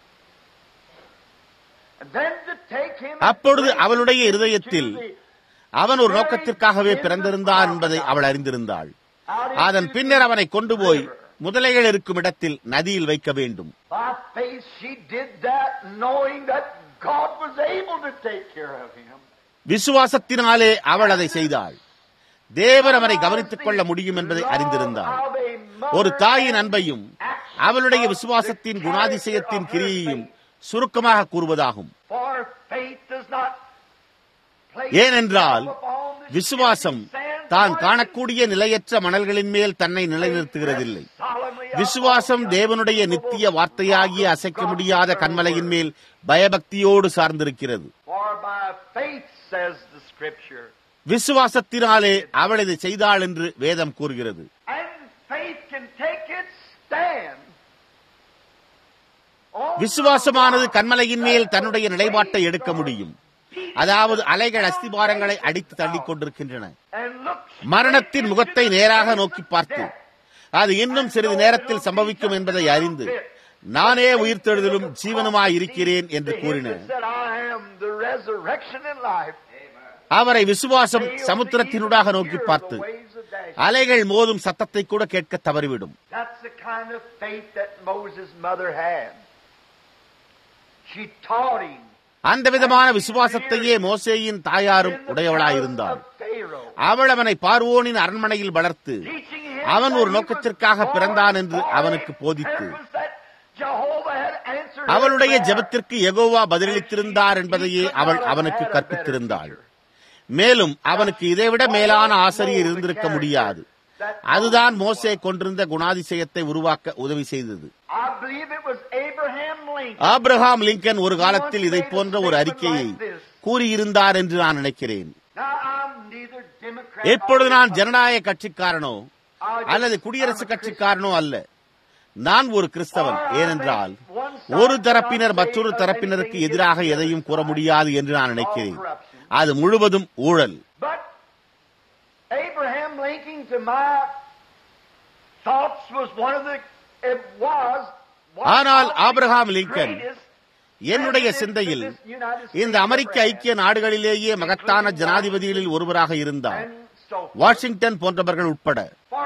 And then to take him அப்பொழுது அவளுடைய இருதயத்தில் அவன் ஒரு நோக்கத்திற்காகவே பிறந்திருந்தான் என்பதை அவள் அறிந்திருந்தாள். அதன் பின்னர் அவனை கொண்டு போய் முதலைகள் இருக்கும் இடத்தில் நதியில் வைக்க வேண்டும். by faith she did that, knowing that God was able to take care of him. விசுவாசத்தினாலே அவள் அதை செய்தாள். தேவன் அவனை கவனித்துக் கொள்ள முடியும் என்பதை அறிந்திருந்தாள். ஒரு தாயின் அன்பையும் அவளுடைய விசுவாசத்தின் குணாதிசயத்தின் கிரியையும் சுருக்கமாக கூறுவதாகும். For faith does not place ஏனென்றால் upon the விசுவாசம் தான் காணக்கூடிய நிலையற்ற மணல்களின் மேல் தன்னை நிலைநிறுத்துகிறதில்லை. solemnly விசுவாசம் தேவனுடைய நித்திய வார்த்தையாகிய அசைக்க முடியாத கன்மலையின் மேல் பயபக்தியோடு சார்ந்திருக்கிறது. For by faith says the scripture. விசுவாசத்தினாலே அவள் இதை செய்தாள் என்று வேதம் கூறுகிறது. And faith can take its stand. விசுவாசமானது கன்மலையின் மேல் தன்னுடைய நிலைப்பாட்டை எடுக்க முடியும். அதாவது அலைகள் அஸ்திபாரங்களை அடித்து தள்ளிக் கொண்டிருக்கின்றன. And look மரணத்தின் முகத்தை நேராக நோக்கி பார்த்து அது இன்னும் சிறிது நேரத்தில் சம்பவிக்கும் என்பதை அறிந்து நானே உயிர்த்தெழுதலும் ஜீவனுமாய் இருக்கிறேன் என்று கூறினார். said, I am the resurrection and life. அவரை விசுவாசம் சமுத்திரத்தினூடாக நோக்கி பார்த்து அலைகள் மோதும் சத்தத்தை கூட கேட்க தவறிவிடும். That's the kind of faith that Moses' mother had. She taught him. அந்த விதமான விசுவாசத்தையே மோசேயின் தாயாரும் உடையவளாயிருந்தாள். அவள் அவனை பார்வோனின் அரண்மனையில் வளர்த்து அவன் ஒரு நோக்கத்திற்காக பிறந்தான் என்று அவனுக்கு போதித்து அவளுடைய ஜெபத்திற்கு யெகோவா பதிலளித்திருந்தார் என்பதையே அவள் அவனுக்கு கற்பித்திருந்தாள். மேலும் அவனுக்கு இதைவிட மேலான ஆசிரியர் இருந்திருக்க முடியாது. அதுதான் மோசே கொண்டிருந்த குணாதிசயத்தை உருவாக்க உதவி செய்தது. ஆபிரகாம் லிங்கன் ஒரு காலத்தில் இதை போன்ற ஒரு அறிக்கையை கூறியிருந்தார் என்று நான் நினைக்கிறேன். இப்பொழுது நான் ஜனநாயக கட்சிக்காரனோ அல்லது குடியரசுக் கட்சிக்காரனோ அல்ல. நான் ஒரு கிறிஸ்தவன். ஏனென்றால் ஒரு தரப்பினர் மற்றொரு தரப்பினருக்கு எதிராக எதையும் கூற முடியாது என்று நான் நினைக்கிறேன். அது முழுவதும் ஊழல். Abraham Lincoln, to my thoughts, was one of the. It was. ஆனால் ஆபிரகாம் லிங்கன் என்னுடைய சிந்தையில் இந்த அமெரிக்க ஐக்கிய நாடுகளிலேயே மகத்தான ஜனாதிபதிகளில் ஒருவராக இருந்தார், வாஷிங்டன் போன்றவர்கள் உட்பட.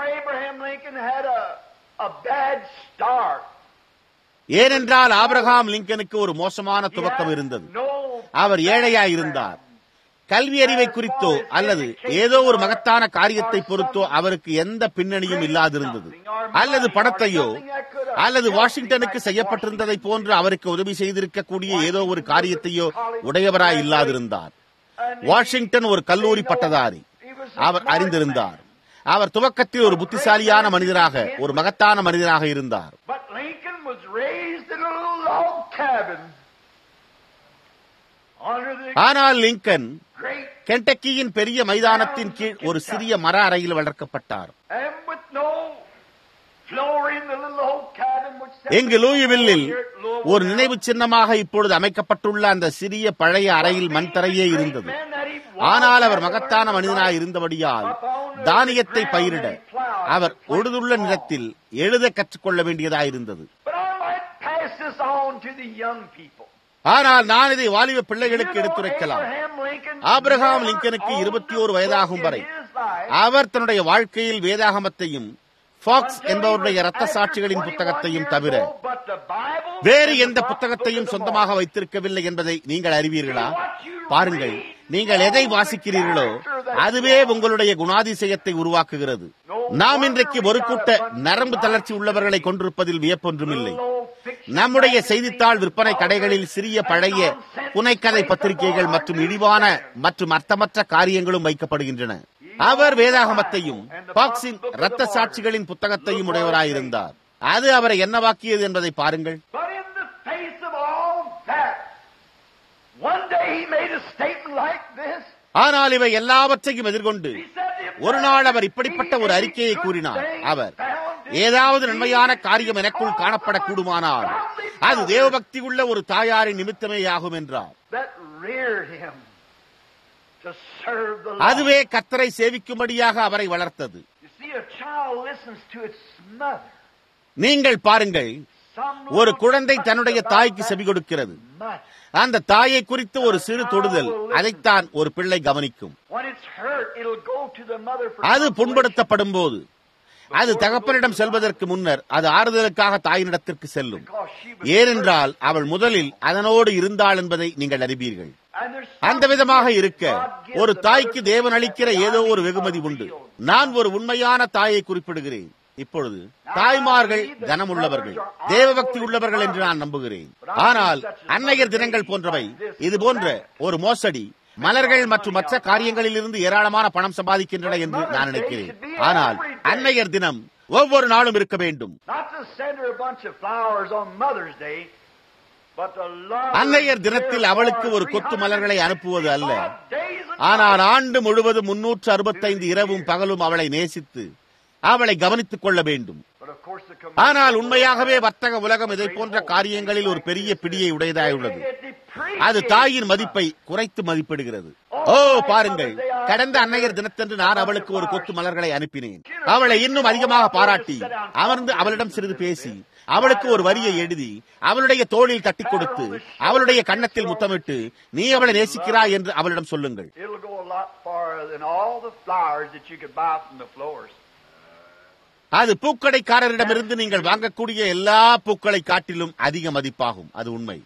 ஏனென்றால் ஆபிரகாம் லிங்கனுக்கு ஒரு மோசமான துவக்கம் இருந்தது. அவர் ஏழையாயிருந்தார். கல்வி அறிவை குறித்தோ அல்லது ஏதோ ஒரு மகத்தான காரியத்தை பொறுத்தோ அவருக்கு எந்த பின்னணியும் இல்லாதிருந்தது. அல்லது பணத்தையோ அல்லது வாஷிங்டனுக்கு செய்யப்பட்டிருந்ததை போன்று அவருக்கு உதவி செய்திருக்கக்கூடிய ஏதோ ஒரு காரியத்தையோ உடையவராய் இல்லாதிருந்தார். வாஷிங்டன் ஒரு கல்லூரி பட்டதாரி. அவர் அறிந்திருந்தார். அவர் துவக்கத்தில் ஒரு புத்திசாலியான மனிதராக, ஒரு மகத்தான மனிதராக இருந்தார். ஆனால் லிங்கன் கென்டக்கியின் பெரிய மைதானத்தின் கீழ் ஒரு சிறிய மர அறையில் வளர்க்கப்பட்டார். எங்கு லூயிவில்லில் ஒரு நினைவு சின்னமாக இப்பொழுது அமைக்கப்பட்டுள்ள அந்த சிறிய பழைய அறையில் மண் தரையே இருந்தது. ஆனால் அவர் மகத்தான மனிதனாக இருந்தபடியால் தானியத்தை பயிரிட அவர் ஒழுதுள்ள நிலத்தில் எழுத கற்றுக்கொள்ள வேண்டியதாயிருந்தது. to the young people. ஆனால் நான் இதை வாலிப பிள்ளைகளுக்கு எடுத்துரைக்கலாம். ஆபிரகாம் லிங்கனுக்கு 21 வயதாகும் வரை அவர் தன்னுடைய வாழ்க்கையில் வேதாகமத்தையும் ஃபாக்ஸ் என்பவருடைய இரத்த சாட்சிகளின் புத்தகத்தையும் தவிர வேறு எந்த புத்தகத்தையும் சொந்தமாக வைத்திருக்கவில்லை என்பதை நீங்கள் அறிவீர்களா? பாருங்கள், நீங்கள் எதை வாசிக்கிறீர்களோ அதுவே உங்களுடைய குணாதிசயத்தை உருவாக்குகிறது. நாம் இன்றைக்கு ஒரு கூட்ட நரம்பு தளர்ச்சி உள்ளவர்களை கொண்டிருப்பதில் வியப்பொன்றுமில்லை. நம்முடைய செய்தித்தாள் விற்பனை கடைகளில் சிறிய பழைய புனைக்கதை பத்திரிகைகள் மற்றும் இழிவான மற்றும் அர்த்தமற்ற காரியங்களும் வைக்கப்படுகின்றன. அவர் வேதாகமத்தையும் பாக்ஸின் இரத்த சாட்சிகளின் புத்தகத்தையும் உடையவராயிருந்தார். அது அவரை என்னவாக்கியது என்பதை பாருங்கள். ஆனால் இவை எல்லாவற்றையும் எதிர்கொண்டு ஒரு நாள் அவர் இப்படிப்பட்ட ஒரு அறிக்கையை கூறினார். அவர், ஏதாவது நன்மையான காரியம் எனக்குள் காணப்படக்கூடுமானால் அது தேவபக்தி உள்ள ஒரு தாயாரின் நிமித்தமே ஆகும் என்றார். அதுவே கர்த்தரை சேவிக்கும்படியாக அவரை வளர்த்தது. நீங்கள் பாருங்கள், ஒரு குழந்தை தன்னுடைய தாய்க்கு செவி கொடுக்கிறது. அந்த தாயை குறித்து ஒரு சிறு தொடுதல், அதைத்தான் ஒரு பிள்ளை கவனிக்கும். அது புண்படுத்தப்படும் போது அது தகப்பனிடம் செல்வதற்கு முன்னர் அது ஆறுதலுக்காக தாயினிடத்திற்கு செல்லும். ஏனென்றால் அவள் முதலில் அதனோடு இருந்தாள் என்பதை நீங்கள் அறிவீர்கள். அந்த விதமாக இருக்க ஒரு தாய்க்கு தேவன் அளிக்கிற ஏதோ ஒரு வெகுமதி உண்டு. நான் ஒரு உண்மையான தாயை குறிப்பிடுகிறேன். இப்பொழுது தாய்மார்கள் கனமுள்ளவர்கள், தேவபக்தி உள்ளவர்கள் என்று நான் நம்புகிறேன். ஆனால் அன்னையர் தினங்கள் போன்றவை இது போன்ற ஒரு மோசடி, மலர்கள் மற்றும் மற்ற காரியங்களில் இருந்து ஏராளமான பணம் சம்பாதிக்கின்றன என்று நான் நினைக்கிறேன். ஆனால் அன்னையர் தினம் ஒவ்வொரு நாளும் இருக்க வேண்டும். அன்னையர் தினத்தில் அவளுக்கு ஒரு கொத்து மலர்களை அனுப்புவது அல்ல, ஆனால் ஆண்டு முழுவதும் 365 இரவும் பகலும் அவளை நேசித்து அவளை கவனித்துக் கொள்ள வேண்டும். ஆனால் உண்மையாகவே வர்த்தக உலகம் இதை போன்ற காரியங்களில் ஒரு பெரிய பிடியை உடையதாயுள்ளது. அது தாயின் மதிப்பை குறைத்து மதிப்பிடுகிறது. ஓ பாருங்கள், கடந்த அன்னையர் தினத்தன்று நான் அவளுக்கு ஒரு கொத்து மலர்களை அனுப்பினேன். அவளை இன்னும் அதிகமாக பாராட்டி அமர்ந்து அவளிடம் சிறிது பேசி அவளுக்கு ஒரு வரியை எழுதி அவளுடைய தோளில் தட்டி கொடுத்து அவளுடைய கன்னத்தில் முத்தமிட்டு, நீ அவளை நேசிக்கிறாய் என்று அவளிடம் சொல்லுங்கள். அது பூக்கடைக்காரரிடமிருந்து நீங்கள் வாங்கக்கூடிய எல்லா பூக்களை காட்டிலும் அதிக மதிப்பாகும். அது உண்மை.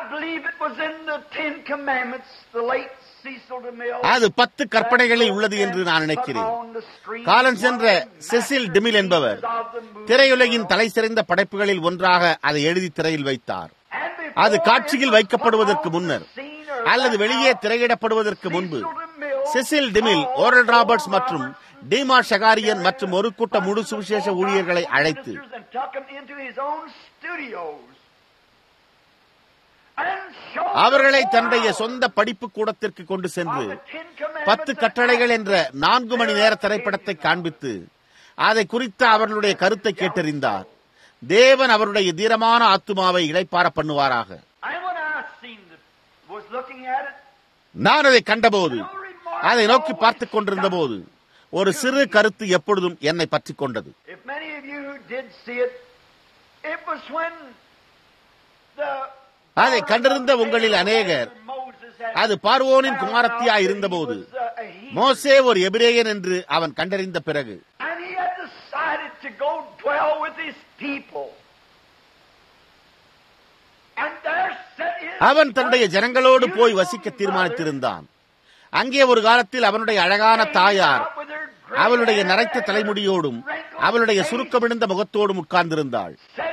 அது 10 கற்பனைகளில் உள்ளது என்று நான் நினைக்கிறேன். காலம் சென்ற செசில் டிமில் என்பவர் திரையுலகின் தலை சிறந்த படைப்புகளில் ஒன்றாக அதை எழுதி திரையில் வைத்தார். அது காட்சியில் வைக்கப்படுவதற்கு முன்னர் அல்லது வெளியே திரையிடப்படுவதற்கு முன்பு செசில் டிமில், ஓரல் ராபர்ட்ஸ் மற்றும் டிமா ஷகாரியன் மற்றும் ஒரு கூட்ட முழு சுவிசேஷ ஊழியர்களை அழைத்து அவர்களை தன்னுடைய சொந்த படிப்பு கூடத்திற்கு கொண்டு சென்று 10 கட்டளைகள் என்ற 4 மணி நேர திரைப்படத்தை காண்பித்து அதை குறித்த அவர்களுடைய கருத்தை கேட்டறிந்தார். தேவன் அவருடைய தீரமான ஆத்துமாவை இளைப்பார பண்ணுவாராக. நான் அதை கண்டபோது, அதை நோக்கி பார்த்துக் கொண்டிருந்த போது ஒரு சிறு கருத்து எப்பொழுதும் என்னை பற்றிக் கொண்டது. அதை கண்டிருந்த உங்களில் அநேகர், அது பார்வோனின் குமாரத்தியாய் இருந்தபோது மோசே ஒரு எபிரேயன் என்று அவன் கண்டறிந்த பிறகு அவன் தன்னுடைய ஜனங்களோடு போய் வசிக்க தீர்மானித்திருந்தான். அங்கே ஒரு காலத்தில் அவனுடைய அழகான தாயார் அவளுடைய நரைத்த தலைமுடியோடும் அவளுடைய சுருக்கமிழந்த முகத்தோடும் உட்கார்ந்திருந்தாள்.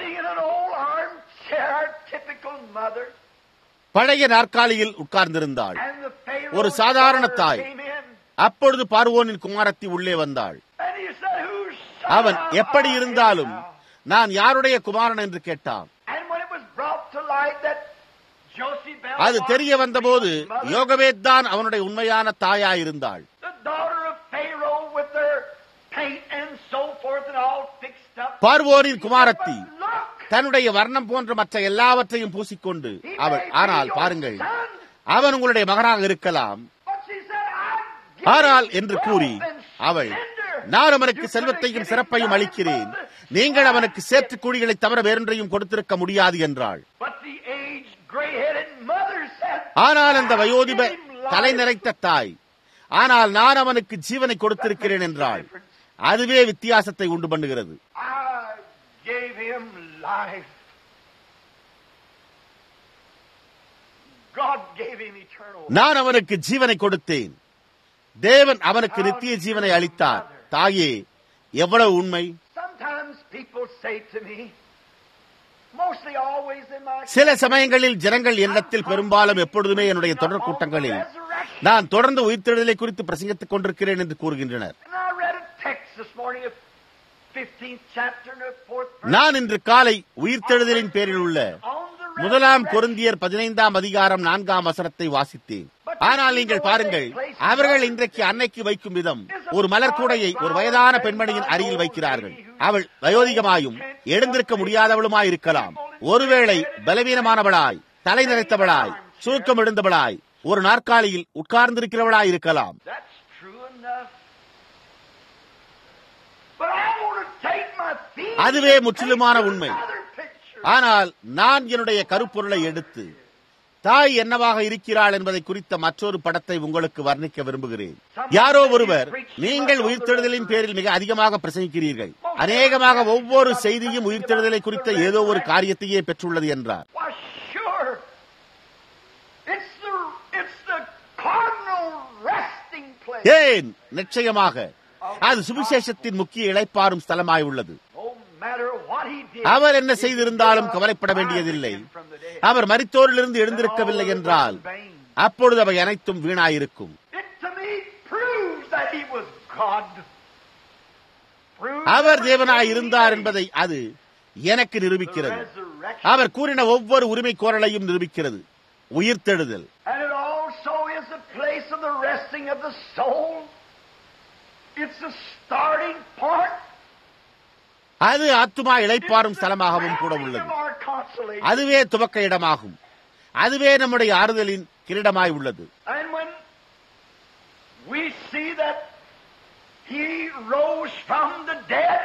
பழைய நாற்காலியில் உட்கார்ந்திருந்தாள். ஒரு சாதாரண தாய். அப்பொழுது பார்வோனின் குமாரத்தி உள்ளே வந்தாள். அவன் எப்படி இருந்தாலும் நான் யாருடைய குமாரன் என்று கேட்டான். அது தெரிய வந்தபோது யோகவேத் தான் அவனுடைய உண்மையான தாயாயிருந்தாள். பார்வோனின் குமாரத்தி தன்னுடைய வர்ணம் போன்ற மற்ற எல்லாவற்றையும் பூசிக்கொண்டு அவள், ஆனால் பாருங்கள், அவன் உங்களுடைய மகனாக இருக்கலாம், ஆனால் என்று கூறி அவள், நான் அவனுக்கு செல்வத்தையும் சிறப்பையும் அளிக்கிறேன், நீங்கள் அவனுக்கு சேற்று குழிகளை தவிர வேறொன்றையும் கொடுத்திருக்க முடியாது என்றாள். gray-headed mother said, ஆனால் அந்த வயோதிப தலை நிறைத்த தாய், ஆனால் நான் அவனுக்கு ஜீவனை கொடுத்திருக்கிறேன் என்றாள். அதுவே வித்தியாசத்தை உண்டு பண்ணுகிறது. I gave him life. God gave him eternal life. நான் அவனுக்கு ஜீவனை கொடுத்தேன். தேவன் அவனுக்கு நித்திய ஜீவனை அளித்தார். தாயே, எவ்வளவு உண்மை! Sometimes people say to me, mostly always in my சில சமயங்களில் ஜனங்கள் என்னிடத்தில் பெரும்பாலும் எப்பொழுதுமே என்னுடைய தொடர் கூட்டங்களில் நான் தொடர்ந்து உயிர்த்தெழுதலை குறித்து பிரசங்கித்துக் கொண்டிருக்கிறேன் என்று கூறுகின்றனர். And I read a text this morning of 15th chapter and the 4th verse. நான் இன்று காலை உயிர்த்தெழுதலின் பேரில் உள்ள 1 கொரிந்தியர் 15ஆம் அதிகாரம் 4ஆம் வசனத்தை வாசித்தேன். ஆனால் நீங்கள் பாருங்கள், அவர்கள் இன்றைக்கு அன்னைக்கு வைக்கும் விதம் ஒரு மலர் கூடையை ஒரு வயதான பெண்மணியின் அருகில் வைக்கிறார்கள். அவள் வயோதிகமாயும் எழுந்திருக்க முடியாதவளுமாய் இருக்கலாம். ஒருவேளை பலவீனமானவளாய், தலை நிறைத்தவளாய், சுருக்கம் எழுந்தவளாய், ஒரு நாற்காலியில் உட்கார்ந்திருக்கிறவளாய் இருக்கலாம். That's true enough. But I want to take my feet. அதுவே முற்றிலுமான உண்மை. Another picture. ஆனால் நான் என்னுடைய கருப்பொருளை எடுத்து தாய் என்னவாக இருக்கிறாள் என்பதை குறித்த மற்றொரு படத்தை உங்களுக்கு வர்ணிக்க விரும்புகிறேன். யாரோ ஒருவர், நீங்கள் உயிர்த்தெழுதலின் பேரில் மிக அதிகமாக பிரசங்கிக்கிறீர்கள், அநேகமாக ஒவ்வொரு செய்தியும் உயிர்த்தெழுதலை குறித்த ஏதோ ஒரு காரியத்தையே பெற்றுள்ளது என்றார். Why, sure. It's the cardinal resting place. ஏன்? நிச்சயமாக அது சுவிசேஷத்தின் முக்கிய இளைப்பாறும் ஸ்தலமாய் உள்ளது. No matter what he did, அவர் என்ன செய்திருந்தாலும் கவலைப்பட வேண்டியதில்லை. அவர் மரித்தோரிலிருந்து எழுந்திருக்கவில்லை என்றால் அப்பொழுது அவை அனைத்தும் வீணாயிருக்கும். it to me proves that he was God. அவர் தேவனாய் இருந்தார் என்பதை அது எனக்கு நிரூபிக்கிறது. அவர் கூறின ஒவ்வொரு உரிமை கோரலையும் நிரூபிக்கிறது. உயிர்த்தெழுதல். And it also is a place of the resting of the soul. It's a starting point. அது ஆத்துமா இளைப்பாறும் ஸ்தலமாகவும் கூட உள்ளது. அதுவே துவக்க இடமாகும். அதுவே நம்முடைய ஆறுதலின் கிரீடமாய் உள்ளது. And when we see that he rose from the dead,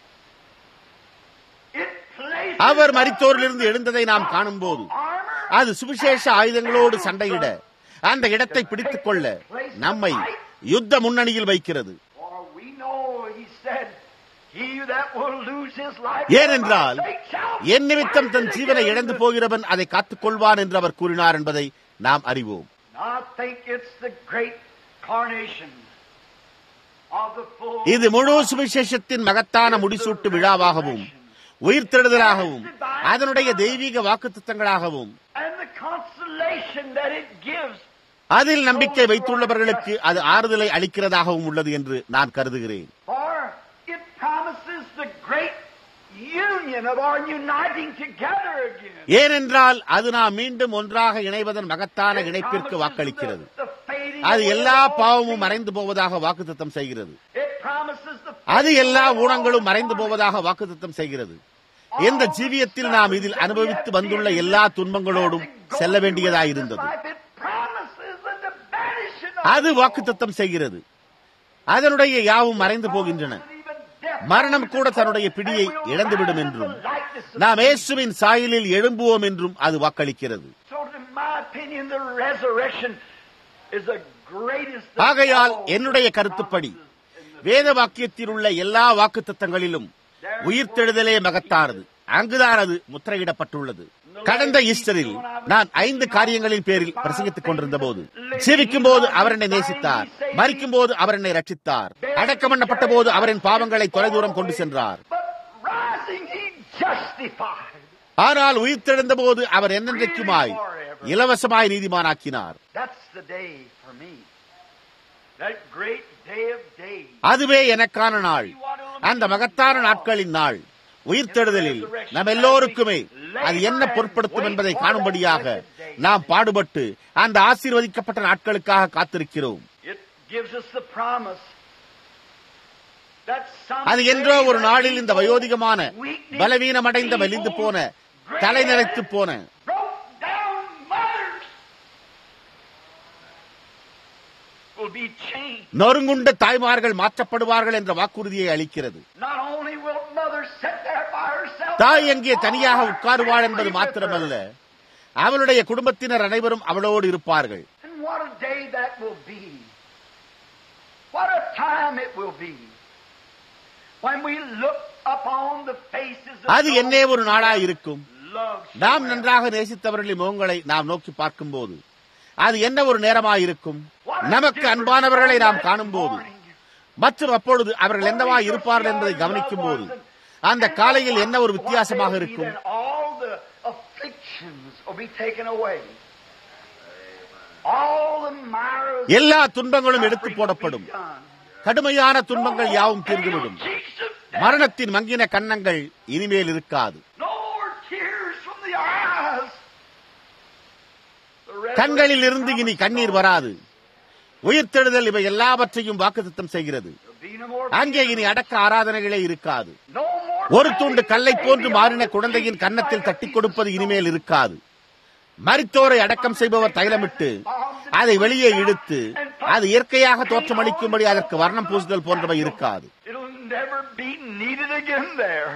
it places அவர் மரித்தோரிலிருந்து எழுந்ததை நாம் காணும் போது அது சுவிசேஷ ஆயுதங்களோடு சண்டையிட அந்த இடத்தை பிடித்துக் கொள்ள நம்மை யுத்த முன்னணியில் வைக்கிறது. For we know, he said, he that will lose his life ஏனென்றால் என் நிமித்தம் தன் ஜீவனை இழந்து போகிறவன் அதை காத்துக் கொள்வான் என்று அவர் கூறினார் என்பதை நாம் அறிவோம். I think it's the great coronation of the full. இது முழு சுவிசேஷத்தின் மகத்தான முடிசூட்டு விழாவாகவும் உயிர்த்தெழுதலாகவும் அதனுடைய தெய்வீக வாக்குத்தத்தங்களாகவும் And the consolation that it gives. அதில் நம்பிக்கை வைத்துள்ளவர்களுக்கு அது ஆறுதலை அளிக்கிறதாகவும் உள்ளது என்று நான் கருதுகிறேன். For it promises the great union of our uniting together again. ஏனென்றால் அது நாம் மீண்டும் ஒன்றாக இணைவதன் மகத்தான இணைப்பிற்கு வாக்களிக்கிறது. அது எல்லா பாவமும் மறைந்து போவதாக வாக்குத்தத்தம் செய்கிறது. அது எல்லா ஊனங்களும் மறைந்து போவதாக வாக்குத்தத்தம் செய்கிறது. எந்த ஜீவியத்தில் நாம் இதில் அனுபவித்து வந்துள்ள எல்லா துன்பங்களோடும் செல்ல வேண்டியதாயிருந்தது அது வாக்குத்தத்தம் செய்கிறது. அதனுடைய யாவும் மறைந்து போகின்றன. மரணம் கூட தன்னுடைய பிடியை இழந்துவிடும் என்றும் நாம் இயேசுவின் சாயலில் எழும்புவோம் என்றும் அது வாக்களிக்கிறது. ஆகையால் என்னுடைய கருத்துப்படி வேத வாக்கியத்தில் உள்ள எல்லா வாக்குத்தத்தங்களிலும் உயிர்த்தெழுதலே மகத்தானது. அங்குதான் அது முத்திரையிடப்பட்டுள்ளது. கடந்த ஈஸ்டரில் நான் 5 காரியங்களின் பேரில் பிரசங்கித்துக் கொண்டிருந்த போது, ஜீவிக்கும் போது அவர் என்னை நேசித்தார், மரிக்கும் போது அவர் என்னை ரட்சித்தார், அடக்கம் பண்ணப்பட்ட போது அவரின் பாவங்களை தொலைதூரம் கொண்டு சென்றார், ஆனால் உயிர்த்தெழுந்த போது அவர் என்னென்றைக்குமாய் இலவசமாய் நீதிமானாக்கினார். அதுவே எனக்கான நாள், அந்த மகத்தான நாட்களின் நாள். உயிர்த்தெழுதலில் நம் எல்லோருக்குமே அது என்ன பொருட்படுத்தும் என்பதை காணும்படியாக நாம் பாடுபட்டு அந்த ஆசீர்வதிக்கப்பட்ட நாட்களுக்காக காத்திருக்கிறோம். அது என்றோ ஒரு நாளில் இந்த வயோதிகமான பலவீனமடைந்த மெலிந்து போன தலை நிறைத்து போன நொறுங்குண்ட தாய்மார்கள் மாற்றப்படுவார்கள் என்ற வாக்குறுதியை அளிக்கிறது. தாய் எங்கே தனியாக உட்காருவாள் என்பது மாத்திரமல்ல, அவளுடைய குடும்பத்தினர் அனைவரும் அவளோடு இருப்பார்கள். And what a day that will be. What a time it will be. When we look upon the faces of அது என்னே ஒரு நாளாய் இருக்கும். love. நாம் நன்றாக நேசித்தவர்களின் முகங்களை நாம் நோக்கி பார்க்கும்போது அது என்ன ஒரு நேரமாயிருக்கும். நமக்கு அன்பானவர்களை நாம் காணும்போது மற்றும் அப்பொழுது அவர்கள் என்னவா இருப்பார்கள் என்பதை கவனிக்கும் போது அந்த காலையில் என்ன ஒரு வித்தியாசமாக இருக்கும். All the afflictions will be taken away. All the mires எல்லா துன்பங்களும் எடுத்து போடப்படும். கடுமையான துன்பங்கள் யாவும் தீர்ந்துவிடும். மரணத்தின் மங்கின கன்னங்கள் இனிமேல் இருக்காது. no more tears from the eyes. கண்களில் இருந்து இனி கண்ணீர் வராது. உயிர்த்தெழுதல் இவை எல்லாவற்றையும் வாக்குத்தத்தம் செய்கிறது. அங்கே இனி அடக்க ஆராதனைகளே இருக்காது. No more ஒரு துண்டு கல்லை போன்று மாறின குழந்தையின் கன்னத்தில் தட்டி கொடுப்பது இனிமேல் இருக்காது. மரித்தோரை அடக்கம் செய்பவர் தைலமிட்டு அதை வெளியே இழுத்து அது இயற்கையாக தோற்றமளிக்கும்படி அதற்கு வர்ணம் பூசுதல் போன்றவை இருக்காது. It'll never be needed again there.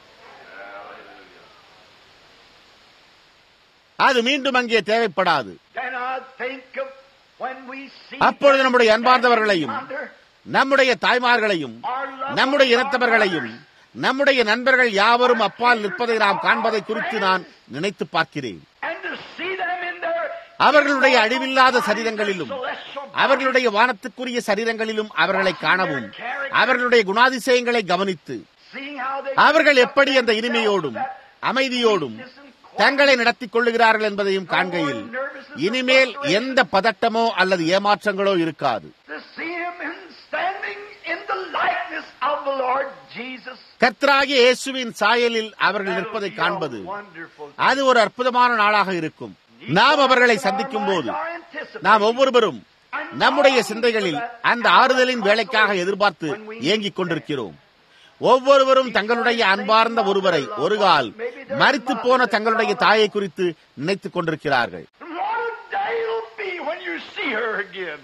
அது மீண்டும் அங்கே தேவைப்படாது. Then I think of when we see அப்பொழுது நம்முடைய அன்பார்ந்தவர்களையும் நம்முடைய தாய்மார்களையும் நம்முடைய இனத்தவர்களையும் நம்முடைய நண்பர்கள் யாவரும் அப்பால் நிற்பதை நாம் காண்பதை குறித்து நான் நினைத்து பார்க்கிறேன். and to see them in their அவர்களுடைய அழிவில்லாத சரீரங்களிலும் அவர்களுடைய வானத்துக்குரிய சரீரங்களிலும் அவர்களை காணவும் அவர்களுடைய குணாதிசயங்களை கவனித்து seeing how they அவர்கள் எப்படி அந்த இனிமையோடும் அமைதியோடும் தங்களை நடத்திக் கொள்ளுகிறார்கள் என்பதையும் காண்கையில் இனிமேல் எந்த பதட்டமோ அல்லது ஏமாற்றங்களோ இருக்காது. to see him in standing in the likeness of the Lord Jesus. கர்த்தராகிய இயேசுவின் சாயலில் அவர்கள் நிற்பதை காண்பது அது ஒரு அற்புதமான நாளாக இருக்கும். நாம் அவர்களை சந்திக்கும் போது நாம் ஒவ்வொருவரும் நம்முடைய சிந்தைகளில் அந்த ஆறுதலின் வேலைக்காக எதிர்பார்த்து ஏங்கிக் கொண்டிருக்கிறோம். ஒவ்வொருவரும் தங்களுடைய அன்பார்ந்த ஒருவரை ஒரு கால் மரித்து போன தங்களுடைய தாயை குறித்து நினைத்துக் கொண்டிருக்கிறார்கள். What a day it'll be when you see her again.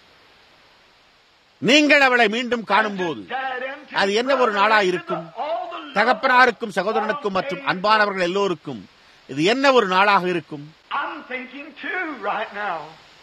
நீங்கள் அவளை மீண்டும் காணும்போது அது என்ன ஒரு நாளா இருக்கும். தகப்பனாருக்கும் சகோதரனுக்கும் மற்றும் அன்பானவர்கள் எல்லோருக்கும் இது என்ன ஒரு நாளாக இருக்கும். I'm thinking too right now.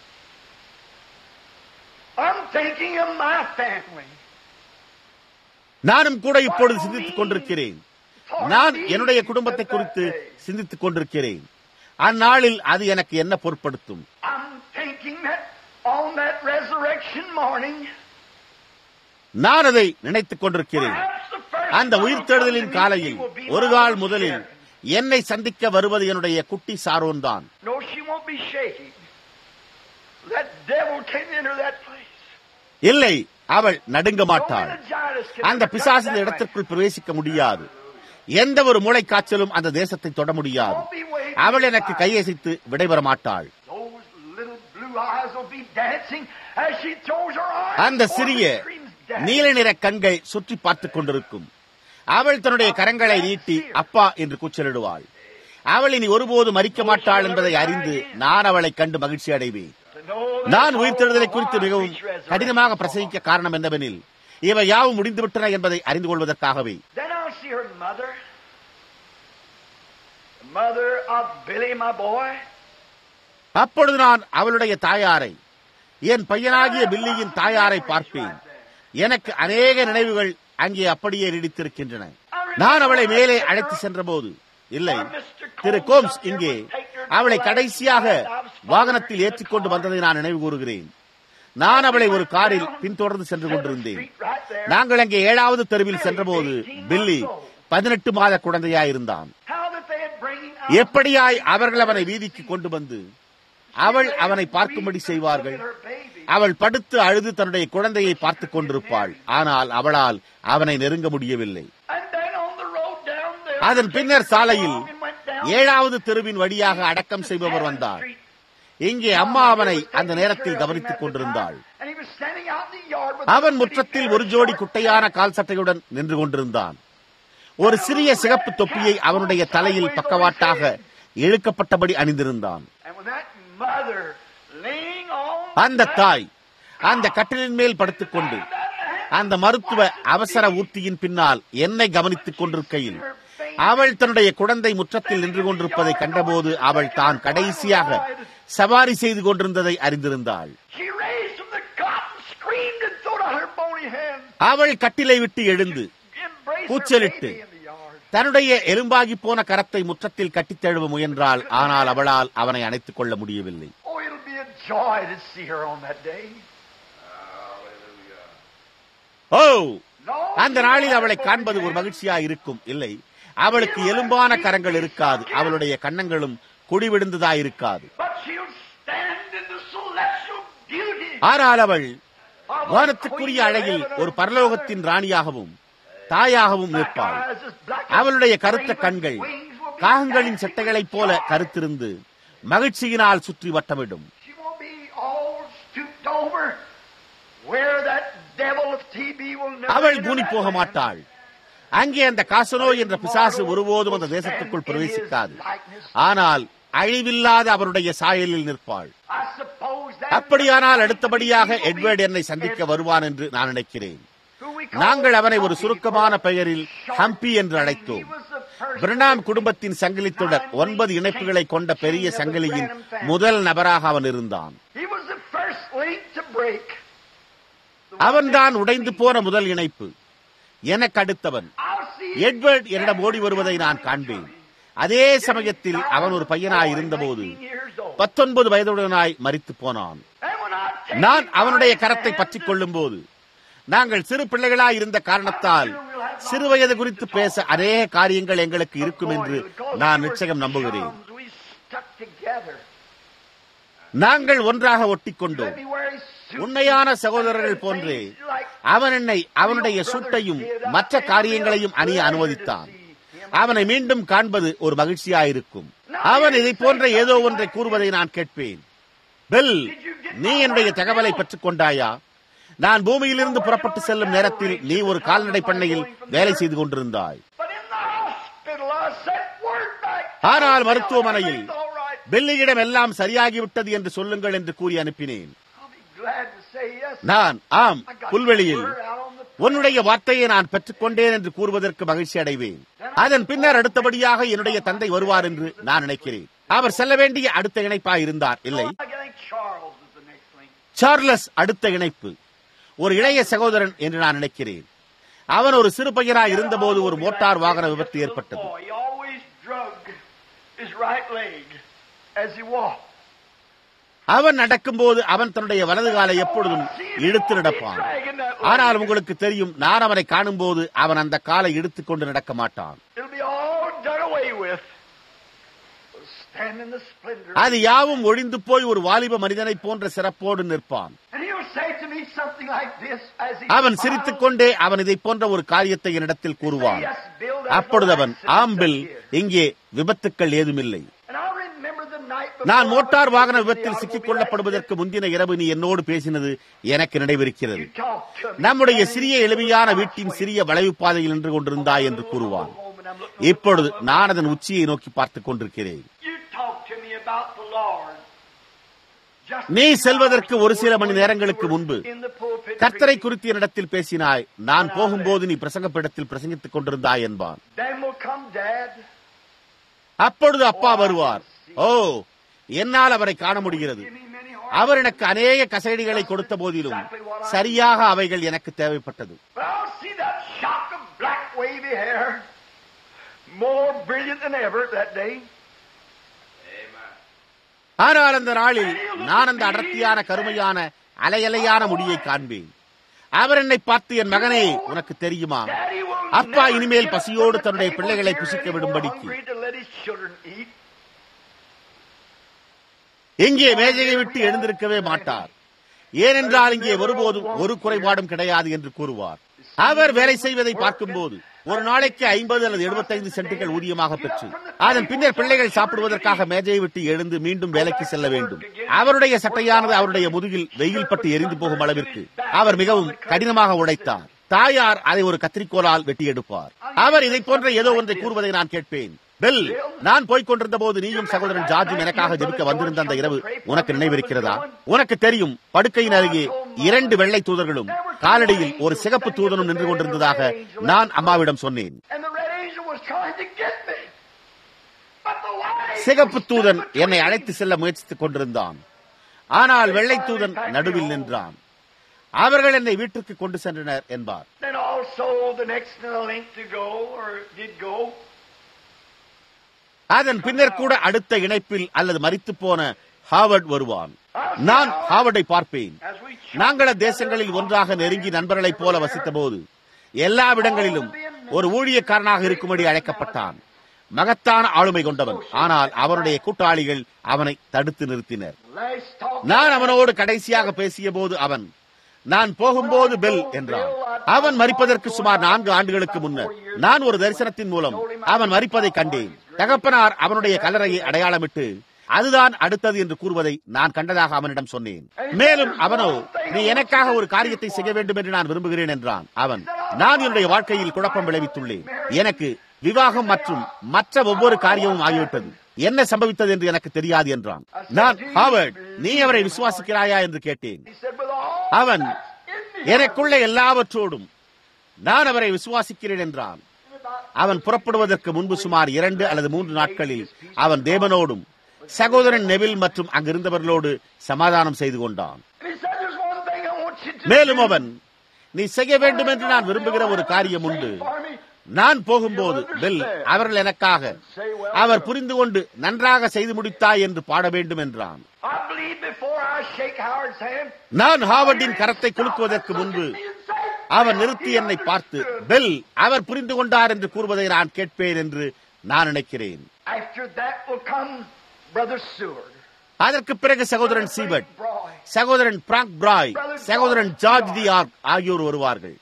I'm thinking of my family. நானும் கூட இப்பொழுது சிந்தித்துக் கொண்டிருக்கிறேன். நான் என்னுடைய குடும்பத்தை குறித்து சிந்தித்துக் கொண்டிருக்கிறேன். அந்நாளில் அது எனக்கு என்ன பொருட்படுத்தும். I'm thinking that on that resurrection morning, நான் அதை நினைத்துக் கொண்டிருக்கிறேன். அந்த உயிர்த்தெழுதலின் காலையில் ஒரு கால் முதலில் என்னை சந்திக்க வருவது என்னுடைய குட்டி சாரோன் தான். no, she won't be shaking. That devil can enter that place. இல்லை, அவள் நடுங்க No மாட்டாள். meningitis can அந்த ever பிசாசு touch that இடத்திற்குள் பிரவேசிக்க முடியாது. எந்த ஒரு மூளைக்காய்ச்சலும் அந்த தேசத்தை தொட முடியாது. அவள் எனக்கு கையசைத்து விடைபெற மாட்டாள். Those little blue eyes will be dancing as she throws her arms. அந்த சிறிய நீல நிற கண்கள் சுற்றி பார்த்துக் கொண்டிருக்கும். அவள் தன்னுடைய கரங்களை நீட்டி அப்பா என்று கூச்சலிடுவாள். அவள் இனி ஒருபோது மறிக்க மாட்டாள் என்பதை அறிந்து நான் அவளை கண்டு மகிழ்ச்சி அடைவேன். நான் உயிர்த்தெழுதலை குறித்து மிகவும் கடினமாக பிரசங்கிக்க காரணம் என்னவெனில் இவை யாவும் முடிந்துவிட்டன என்பதை அறிந்து கொள்வதற்காகவே. Then I'll see her mother. The mother of Billy, my boy. அப்பொழுது நான் அவளுடைய தாயாரை, என் பையனாகிய பில்லியின் தாயாரை பார்ப்பேன். எனக்கு அநேக நினைவுகள் அங்கே அப்படியே நீடித்திருக்கின்றன. நான் அவளை மேலே அழைத்து சென்ற போது, இல்லை, திரு கோம்ஸ் இங்கே அவளை கடைசியாக வாகனத்தில் ஏற்றிக்கொண்டு வந்ததை நான் நினைவு கூறுகிறேன். நான் அவளை ஒரு காரில் பின்தொடர்ந்து சென்று கொண்டிருந்தேன். நாங்கள் அங்கே 7வது தெருவில் சென்றபோது பில்லி 18 மாத குழந்தையாயிருந்தான். எப்படியாய் அவர்கள் அவனை வீதிக்கு கொண்டு வந்து அவள் அவனை பார்க்கும்படி செய்வார்கள். அவள் படுத்து அழுது தன்னுடைய குழந்தையை பார்த்துக் கொண்டிருப்பாள். ஆனால் அவளால் அவனை நெருங்க முடியவில்லை. அதன் பின்னர் சாலையில் 7வது தெருவின் வழியாக அடக்கம் செய்பவர் வந்தார். இங்கே அம்மா அவனை அந்த நேரத்தில் கவனித்துக் கொண்டிருந்தாள். அவன் முற்றத்தில் ஒரு ஜோடி குட்டையான கால் சட்டையுடன் நின்று கொண்டிருந்தான். ஒரு சிறிய சிகப்பு தொப்பியை அவனுடைய தலையில் பக்கவாட்டாக இழுக்கப்பட்டபடி அணிந்திருந்தான். அந்த தாய் அந்த கட்டிலின் மேல் படுத்துக்கொண்டு அந்த மருத்துவ அவசர ஊர்த்தியின் பின்னால் என்னை கவனித்துக் கொண்டிருக்கையில் அவள் தன்னுடைய குழந்தை முற்றத்தில் நின்று கொண்டிருப்பதை கண்டபோது அவள் தான் கடைசியாக சவாரி செய்து கொண்டிருந்ததை அறிந்திருந்தாள். அவள் கட்டிலை விட்டு எழுந்து கூச்சலிட்டு தன்னுடைய எலும்பாகி போன கரத்தை முற்றத்தில் கட்டித் தழுவ முயன்றாள். ஆனால் அவளால் அவனை அணைத்துக் கொள்ள முடியவில்லை. ஓ, அந்த நாளில் அவளை காண்பது ஒரு மகிழ்ச்சியா இருக்கும். இல்லை, அவளுக்கு எலும்பான கரங்கள் இருக்காது, அவளுடைய கன்னங்களும் குடிவிடுந்ததாயிருக்காது. ஆனால் அவள் வானத்துக்குரிய அழகில் ஒரு பரலோகத்தின் ராணியாகவும் தாயாகவும் நிற்பாள். அவளுடைய கருத்த கண்கள் காகங்களின் சட்டைகளைப் போல கருத்திருந்து மகிழ்ச்சியினால் சுற்றி வட்டமிடும். அவள் கூனி போக மாட்டாள். அங்கே அந்த காசனோ என்ற பிசாசு ஒருபோதும் அந்த தேசத்துக்குள் பிரவேசிக்காது. ஆனால் அழிவில்லாத அவருடைய சாயலில் நிற்பாள். அப்படியானால் அடுத்தபடியாக எட்வர்ட் என்னை சந்திக்க வருவான் என்று நான் நினைக்கிறேன். நாங்கள் அவனை ஒரு சுருக்கமான பெயரில் ஹம்பி என்று அழைத்தோம். பிரணாம் குடும்பத்தின் சங்கிலி தொடர் 9 இணைப்புகளை கொண்ட பெரிய சங்கிலியின் முதல் நபராக அவன் இருந்தான். அவன்தான் உடைந்து போன முதல் இணைப்பு. எனக்கு அடுத்தவன் எட்வர்ட் என்னிடம் ஓடி வருவதை நான் காண்பேன். அதே சமயத்தில் அவன் ஒரு பையனாய் இருந்தபோது 19 வயதுடனாய் மரித்து போனான். நான் அவனுடைய கரத்தை பற்றிக் கொள்ளும் போது நாங்கள் சிறு பிள்ளைகளாய் இருந்த காரணத்தால் சிறுவயது குறித்து பேச அநேக காரியங்கள் எங்களுக்கு இருக்கும் என்று நான் நிச்சயம் நம்புகிறேன். நாங்கள் ஒன்றாக ஒட்டிக்கொண்டோம். உண்மையான சகோதரர்கள் போன்றே அவன் என்னை அவனுடைய சூட்டையும் மற்ற காரியங்களையும் அணிய அனுமதித்தான். அவனை மீண்டும் காண்பது ஒரு மகிழ்ச்சியாயிருக்கும். அவன் இதை போன்ற ஏதோ ஒன்றை கூறுவதை நான் கேட்பேன். பெல், நீ என்னுடைய தகவலை பெற்றுக் கொண்டாயா? நான் பூமியிலிருந்து புறப்பட்டு செல்லும் நேரத்தில் நீ ஒரு கால்நடை பண்ணையில் வேலை செய்து கொண்டிருந்தாய். ஆனால் மருத்துவமனையில் பெல்லியிடம் எல்லாம் சரியாகிவிட்டது என்று சொல்லுங்கள் என்று கூறி அனுப்பினேன். நான் ஆம், புல்வெளியில் உன்னுடைய வார்த்தையை நான் பெற்றுக்கொண்டேன் என்று கூறுவதற்கு மகிழ்ச்சி அடைவேன். அதன் பின்னர் அடுத்தபடியாக என்னுடைய தந்தை வருவார் என்று நான் நினைக்கிறேன். அவர் செல்ல வேண்டிய அடுத்த இணைப்பாய் இருந்தார். இல்லை, சார்லஸ் அடுத்த இணைப்பு, ஒரு இளைய சகோதரன் என்று நான் நினைக்கிறேன். அவன் ஒரு சிறு பையனாய் இருந்தபோது ஒரு மோட்டார் வாகன விபத்து ஏற்பட்டது. அவன் நடக்கும்போது அவன் தன்னுடைய வலது காலை எப்பொழுதும் இழுத்து நடப்பான். ஆனால் உங்களுக்கு தெரியும், நான் அவனை காணும் போது அவன் அந்த காலை இழுத்துக் கொண்டு நடக்க மாட்டான். அது யாவும் ஒழிந்து போய் ஒரு வாலிப மனிதனை போன்ற சிறப்போடு நிற்பான். அவன் சிரித்துக் கொண்டே அவன் இதை போன்ற ஒரு காரியத்தை என்னிடத்தில் கூறுவான். அப்பொழுது அவன், ஆம்பில், இங்கே விபத்துக்கள் ஏதுமில்லை. நான் மோட்டார் வாகன விபத்தில் சிக்கிக் கொள்ளப்படுவதற்கு முந்தின இரவு நீ என்னோடு பேசினது எனக்கு நினைவிருக்கிறது. நம்முடைய சிறிய எளிமையான வீட்டின் சிறிய வளைவு பாதையில் நின்று கொண்டிருந்தாய் என்று கூறுவான். இப்பொழுது நான் அதன் உச்சியை நோக்கி பார்த்துக் கொண்டிருக்கிறேன். நீ செல்வதற்கு ஒரு சில மணி நேரங்களுக்கு முன்பு கர்த்தரை குறித்து என்னிடத்தில் பேசினாய். நான் போகும்போது நீ பிரசங்கப்பீடத்தில் பிரசங்கித்துக் கொண்டிருந்தாய் என்பான். அப்பொழுது அப்பா வருவார். ஓ, என்னால் அவரை காண முடிகிறது. அவர் எனக்கு அநேக கசைடிகளை கொடுத்த போதிலும் சரியாக அவைகள் எனக்கு தேவைப்பட்டது. ஆனால் அந்த நாளில் நான் அந்த அடர்த்தியான கருமையான அலையலையான முடியை காண்பேன். அவர் என்னை பார்த்து, என் மகனே, உனக்கு தெரியுமா, அப்பா இனிமேல் பசியோடு தன்னுடைய பிள்ளைகளை புசிக்க விடும்படிக்கு இங்கே மேஜையை விட்டு எழுந்திருக்கவே மாட்டார். ஏனென்றால் இங்கே ஒருபோதும் ஒரு குறைபாடும் கிடையாது என்று கூறுவார். அவர் வேலை செய்வதை பார்க்கும்போது ஒரு நாளைக்கு 50 அல்லது 75 சென்ட்டுகள் ஊதியமாக பெற்று அதன் பின்னர் பிள்ளைகள் சாப்பிடுவதற்காக மேஜையை விட்டு எழுந்து மீண்டும் வேலைக்கு செல்ல வேண்டும். அவருடைய சட்டையானது அவருடைய முதுகில் வெயில் பட்டு எரிந்து போகும் அளவிற்கு அவர் மிகவும் கடினமாக உழைத்தார். தாயார் அதை ஒரு கத்திரிக்கோலால் வெட்டி எடுப்பார். அவர் இதை போன்ற ஏதோ ஒன்றை கூறுவதை நான் கேட்பேன். பெல், நான் போய்க் கொண்டிருந்த போது நீயும் சகோதரன் ஜார்ஜும் எனக்காக ஜெபிக்க வந்திருந்த அந்த இரவு உனக்கு நினைவிருக்கிறதா? உனக்கு தெரியும், படுக்கையின் அருகே 2 வெள்ளை தூதர்களும் காலடியில் ஒரு சிகப்பு தூதனும் நின்று கொண்டிருந்ததாக நான் அம்மாவிடம் சொன்னேன். சிகப்பு தூதன் என்னை அழைத்து செல்ல முயற்சித்துக் கொண்டிருந்தான். ஆனால் வெள்ளை தூதன் நடுவில் நின்றான். அவர்கள் என்னை வீட்டுக்கு கொண்டு சென்றனர் என்பார். அதன் பின்னர் கூட அடுத்த இணைப்பில் அல்லது மரித்து போன ஹாவர்ட் வருவான். நான் ஹாவர்டை பார்ப்பேன். நாங்கள தேசங்களில் ஒன்றாக நெருங்கி நண்பர்களைப் போல வசித்த போது எல்லா இடங்களிலும் ஒரு ஊழியக்காரனாக இருக்கும்படி அழைக்கப்பட்டான். மகத்தான ஆளுமை கொண்டவன். ஆனால் அவனுடைய கூட்டாளிகள் அவனை தடுத்து நிறுத்தினர். நான் அவனோடு கடைசியாக பேசிய போது அவன், நான் போகும்போது பெல் என்றான். அவன் மரிப்பதற்கு சுமார் 4 ஆண்டுகளுக்கு முன்னர் நான் ஒரு தரிசனத்தின் மூலம் அவன் மரிப்பதை கண்டேன். தகப்பனார் அவனுடைய கல்லறையை அடையாளமிட்டு அதுதான் அடுத்தது என்று கூறுவதை நான் கண்டதாக அவனிடம் சொன்னேன். மேலும் அவனோ, நீ எனக்காக ஒரு காரியத்தை செய்ய வேண்டும் என்று நான் விரும்புகிறேன் என்றான். அவன், நான் என்னுடைய வாழ்க்கையில் குழப்பம் விளைவித்துள்ளேன். எனக்கு விவாகம் மற்றும் மற்ற ஒவ்வொரு காரியமும் ஆகிவிட்டது. என்ன சம்பவித்தது என்று எனக்கு தெரியாது என்றான். நான், ஹாவர்ட், நீ அவரை விசுவாசிக்கிறாயா என்று கேட்டேன். அவன், எனக்குள்ள எல்லாவற்றோடும் நான் அவரை விசுவாசிக்கிறேன் என்றான். அவன் புறப்படுவதற்கு முன்பு சுமார் 2 அல்லது 3 நாட்களில் அவன் தேவனோடும் சகோதரன் நெவில் மற்றும் அங்கிருந்தவர்களோடு சமாதானம் செய்து கொண்டான். மேலும் அவன், நீ செய்ய வேண்டும் என்று நான் விரும்புகிற ஒரு காரியம் உண்டு. நான் போகும்போது பெல் அவர்கள் எனக்காக அவர் புரிந்து கொண்டு நன்றாக செய்து முடித்தாய் என்று பாட வேண்டும் என்றான். நான் ஹாவர்டின் கரத்தை குலுக்குவதற்கு முன்பு அவன் நிறுத்தி என்னை பார்த்து, பெல் அவர் புரிந்து கொண்டார் என்று கூறுவதை நான் கேட்பேன் என்று நான் நினைக்கிறேன். அதற்கு பிறகு சகோதரன் சீவர்ட், சகோதரன் பிராங்க் பிராய், சகோதரன் ஜார்ஜ் டி ஆர்க் ஆகியோர் வருவார்கள்.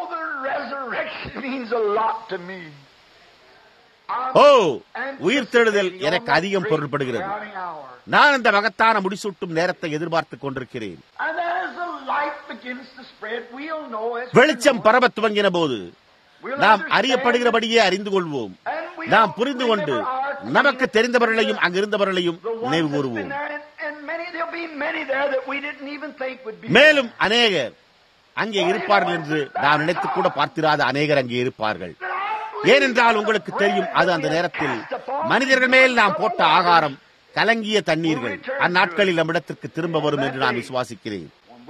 ஓ, உயிர்த்தெழுதல் எனக்கு அதிகம் பொருள்படுகிறது. நான் அந்த மகத்தான முடிசூட்டும் நேரத்தை எதிர்பார்த்துக் கொண்டிருக்கிறேன். வெளிச்சம் பரவத் துவங்கின போது நாம் அறியப்படுகிறபடியே அறிந்து கொள்வோம். நாம் புரிந்து கொண்டு நமக்கு தெரிந்தவர்களையும் அங்கிருந்தவர்களையும் நினைவு கூறுவோம். மேலும் அநேகர் அங்கே இருப்பார்கள் என்று நாம் நினைத்து கூட பார்த்திராத அநேகர் அங்கே இருப்பார்கள். ஏனென்றால் உங்களுக்கு தெரியும், அது அந்த நேரத்தில் மனிதர்கள் மேல் நாம் போட்ட ஆகாரம், கலங்கிய தண்ணீர்கள் அந்நாட்களில் நம்மிடத்திற்கு திரும்ப வரும் என்று நான் விசுவாசிக்கிறேன்.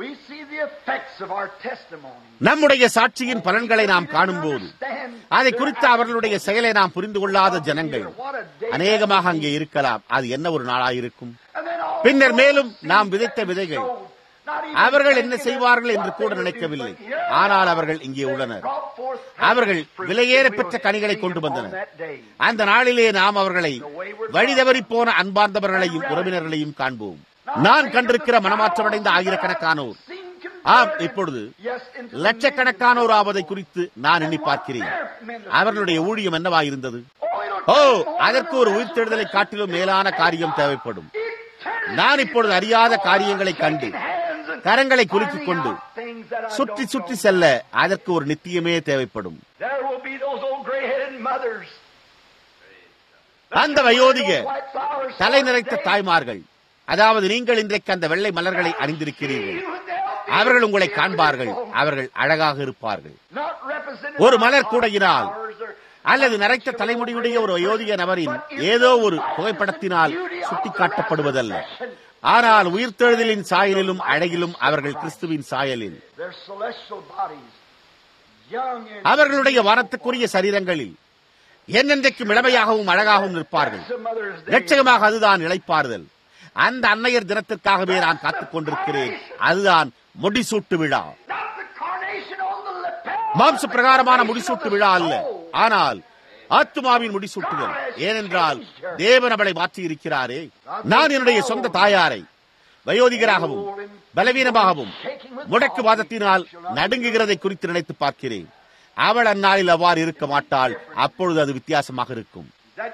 நம்முடைய சாட்சியின் பலன்களை நாம் காணும் போது அதை குறித்து அவர்களுடைய செயலை நாம் புரிந்து கொள்ளாத ஜனங்கள் அநேகமாக அங்கே இருக்கலாம். அது என்ன ஒரு நாளாயிருக்கும். பின்னர் மேலும் நாம் விதைத்த விதைகள் அவர்கள் என்ன செய்வார்கள் என்று கூட நினைக்கவில்லை. ஆனால் அவர்கள் இங்கே உள்ளனர். அவர்கள் விலையேற பெற்ற கனிகளை கொண்டு வந்தனர். அந்த நாளிலே நாம் அவர்களை வழிதவறி போன அன்பார்ந்தவர்களையும் உறவினர்களையும் காண்போம். நான் கண்டிருக்கிற மனமாற்றமடைந்த ஆயிரக்கணக்கானோர், ஆம், இப்பொழுது லட்சக்கணக்கானோர் ஆவதை குறித்து நான் எண்ணி பார்க்கிறேன். அவர்களுடைய ஊழியம் என்னவாயிருந்தது? ஓ, அதற்கு ஒரு உயிர்த்தெழுதலை காட்டிலும் மேலான காரியம் தேவைப்படும். நான் இப்பொழுது அறியாத காரியங்களை கண்டு கரங்களை குலுக்கிக் கொண்டு சுற்றி சுற்றி செல்ல அதற்கு ஒரு நித்தியமே தேவைப்படும். அந்த வயோதிக தலை நிறைத்த தாய்மார்கள், அதாவது நீங்கள் இன்றைக்கு அந்த வெள்ளை மலர்களை அணிந்திருக்கிறீர்கள், அவர்கள் உங்களை காண்பார்கள். அவர்கள் அழகாக இருப்பார்கள். ஒரு மலர் கூடையினால் அல்லது நரைத்த தலைமுடியுடைய ஒரு வயோதிக நபரின் ஏதோ ஒரு புகைப்படத்தினால் சுட்டிக்காட்டப்படுவதல்ல. ஆனால் உயிர்த்தெழுதலின் சாயலிலும் அழகிலும் அவர்கள் கிறிஸ்துவின் சாயலில், அவர்களுடைய வானத்துக்குரிய சரீரங்களில் என்னென்றைக்கும் இளமையாகவும் அழகாகவும் நிற்பார்கள். லட்சகமாக அதுதான் இளைப்பாறுதல். அந்த அன்னையர் தினத்திற்காகவே நான் காத்துக் கொண்டிருக்கிறேன். அதுதான் முடிசூட்டு விழா. மாம்ச பிரகாரமான முடிசூட்டு விழா அல்ல, ஆனால் ஆத்துமாவின் முடிசூட்டுதல். ஏனென்றால் தேவன் அவளை மாற்றி இருக்கிறாரே. நான் என்னுடைய சொந்த தாயாரை வயோதிகராகவும் பலவீனமாகவும் முடக்குவாதத்தினால் நடுங்குகிறதை குறித்து நினைத்து பார்க்கிறேன். அவள் அந்நாளில் அவ்வாறு இருக்க மாட்டாள். அப்பொழுது அது வித்தியாசமாக இருக்கும்.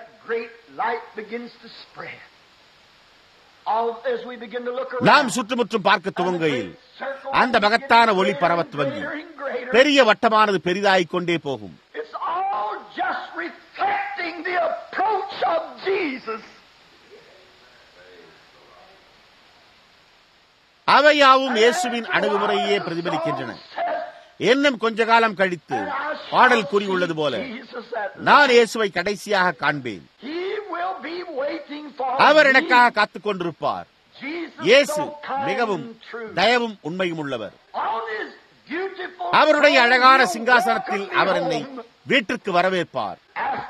நாம் சுற்றுமுற்றும் பார்க்க துவங்கையில் அந்த மகத்தான ஒளி பரவ துவங்கி பெரிய வட்டமானது பெரிதாகிக் கொண்டே போகும். அவையாவும் இயேசுவின் அணுகுமுறையே பிரதிபலிக்கின்றன. இன்னும் கொஞ்ச காலம் கழித்து பாடல் கூறியுள்ளது போல, நான் இயேசுவை கடைசியாக காண்பேன். He will be waiting அவர் எனக்காக காத்துக் கொண்டிருப்பார். இயேசு மிகவும் தயவும் உண்மையும் உள்ளவர். அவருடைய அழகான சிங்காசனத்தில் அவர் என்னை வீட்டிற்கு வரவேற்பார்.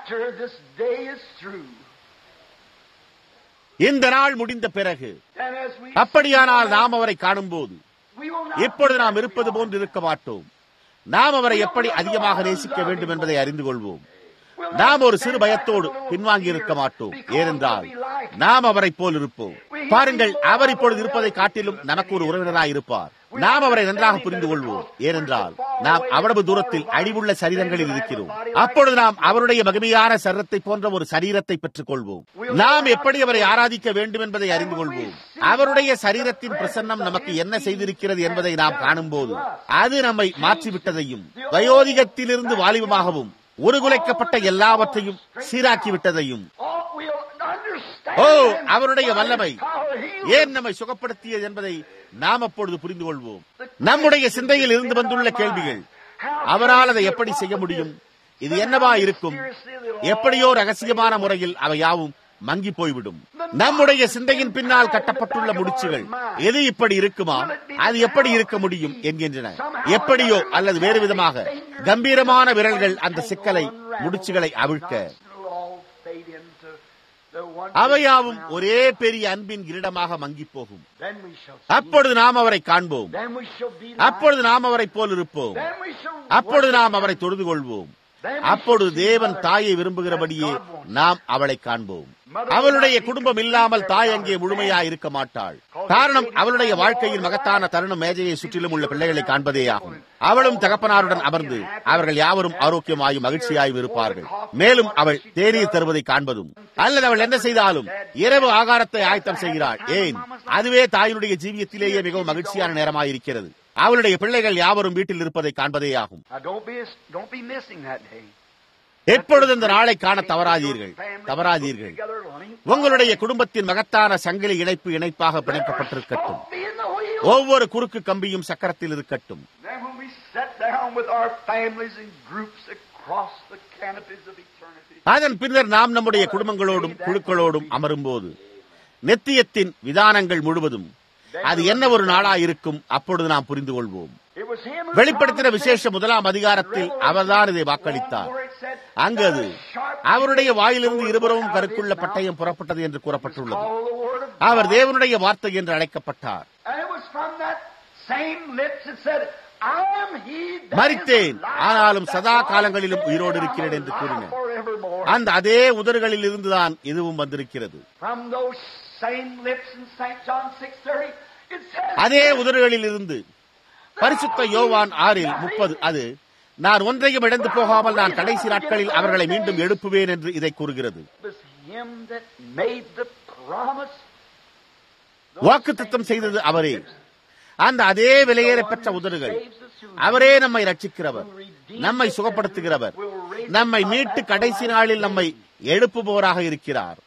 இந்த நாள் முடிந்த பிறகு, அப்படியானால் நாம் அவரை காணும் போது இப்பொழுது நாம் இருப்பது போன்று இருக்க மாட்டோம். நாம் அவரை எப்படி அதிகமாக நேசிக்க வேண்டும் என்பதை அறிந்து கொள்வோம். நாம் ஒரு சிறு பயத்தோடு பின்வாங்கி இருக்க மாட்டோம். ஏனென்றால் நாம் அவரை போல் இருப்போம். பாருங்கள், அவர் இப்பொழுது இருப்பதை காட்டிலும் நமக்கு ஒரு உறவினராய் இருப்பார். நாம் அவரை நன்றாக புரிந்து கொள்வோம். ஏனென்றால் நாம் அவ்வளவு தூரத்தில் அழிவுள்ள சரீரங்களில் இருக்கிறோம். அப்பொழுது நாம் அவருடைய மகிமையான சரீரத்தை போன்ற ஒரு சரீரத்தை பெற்றுக் கொள்வோம். நாம் எப்படி அவரை ஆராதிக்க வேண்டும் என்பதை அறிந்து கொள்வோம். அவருடைய சரீரத்தின் பிரசன்னம் நமக்கு என்ன செய்திருக்கிறது என்பதை நாம் காணும் போது அது நம்மை மாற்றிவிட்டதையும், வயோதிகத்திலிருந்து வாலிபமாகவும் உருகுலைக்கப்பட்ட எல்லாவற்றையும் சீராக்கிவிட்டதையும், அவருடைய வல்லமை ஏன் நம்மை சுகப்படுத்தியது என்பதை நாம் அப்பொழுது புரிந்து கொள்வோம். நம்முடைய சிந்தையில் இருந்து வந்துள்ள கேள்விகள், அவரால் அதை எப்படி செய்ய முடியும், இது என்னவா இருக்கும், எப்படியோ ரகசியமான முறையில் அவை யாவும் மங்கி போய்விடும். நம்முடைய சிந்தையின் பின்னால் கட்டப்பட்டுள்ள முடிச்சுகள், எது இப்படி இருக்குமா, அது எப்படி இருக்க முடியும் என்கின்றன. எப்படியோ அல்லது வேறு விதமாக கம்பீரமான விரல்கள் அந்த சிக்கலை முடிச்சுகளை அவிழ்க்க, அவையாவும் ஒரே பெரிய அன்பின் கிரீடமாக மங்கி போகும். அப்பொழுது நாம் அவரை காண்போம். அப்பொழுது நாம் அவரை போல் இருப்போம். அப்பொழுது நாம் அவரை தொழுது கொள்வோம். அப்பொழுது தேவன் தாயை விரும்புகிறபடியே நாம் அவளை காண்போம். அவளுடைய குடும்பம் இல்லாமல் தாய் அங்கே முழுமையாக இருக்க மாட்டாள். காரணம், அவளுடைய வாழ்க்கையில் மகத்தான தருணம் மேஜையை சுற்றிலும் உள்ள பிள்ளைகளை காண்பதே ஆகும். அவளும் தகப்பனாருடன் அமர்ந்து அவர்கள் யாவரும் ஆரோக்கியமாயும் மகிழ்ச்சியாயும் இருப்பார்கள். மேலும் அவள் தேநீர் தருவதை காண்பதும், அல்லது அவள் என்ன செய்தாலும் இரவு ஆகாரத்தை ஆயத்தம் செய்கிறாள். ஏன், அதுவே தாயினுடைய ஜீவியத்திலேயே மிகவும் மகிழ்ச்சியான நேரமாயிருக்கிறது. அவளுடைய பிள்ளைகள் யாவரும் வீட்டில் இருப்பதை காண்பதே ஆகும். எப்பொழுது இந்த நாளை காண தவறாதீர்கள். உங்களுடைய குடும்பத்தின் மகத்தான சங்கிலி இணைப்பாக பிணைக்கப்பட்டிருக்கட்டும். ஒவ்வொரு குறுக்கு கம்பியும் சக்கரத்தில் இருக்கட்டும். அதன் பின்னர் நாம் நம்முடைய குடும்பங்களோடும் குழுக்களோடும் அமரும் போது நித்தியத்தின் விதானங்கள் முழுவதும் அது என்ன ஒரு நாளா இருக்கும். அப்பொழுது நாம் புரிந்து கொள்வோம். வெளிப்படுத்தின விசேஷ 1ஆம் அதிகாரத்தில் அவர்தான் இதை வாக்களித்தார். அங்கு அது அவருடைய வாயிலிருந்து இருபுறமும் கருக்குள்ள பட்டயம் புறப்பட்டது என்று கூறப்பட்டுள்ளது. அவர் தேவனுடைய வார்த்தை என்று அழைக்கப்பட்டார். மரித்தேன், ஆனாலும் சதா காலங்களிலும் உயிரோடு இருக்கிறேன் என்று கூறினார். அந்த அதே உதடுகளில் இருந்துதான் இதுவும் வந்திருக்கிறது. அதே உதடுகளில் இருந்து பரிசுத்த யோவான் 6:30 அது நான் ஒன்றையும் இழந்து போகாமல் நான் கடைசி நாட்களில் அவர்களை மீண்டும் எழுப்புவேன் என்று இதை கூறுகிறது. வாக்குத்தத்தம் செய்தது அவரே. அந்த அதே விலையேற பெற்ற உதடுகள், அவரே நம்மை ரட்சிக்கிறவர், நம்மை சுகப்படுத்துகிறவர், நம்மை மீட்டு கடைசி நாளில் நம்மை எழுப்புபவராக இருக்கிறார்.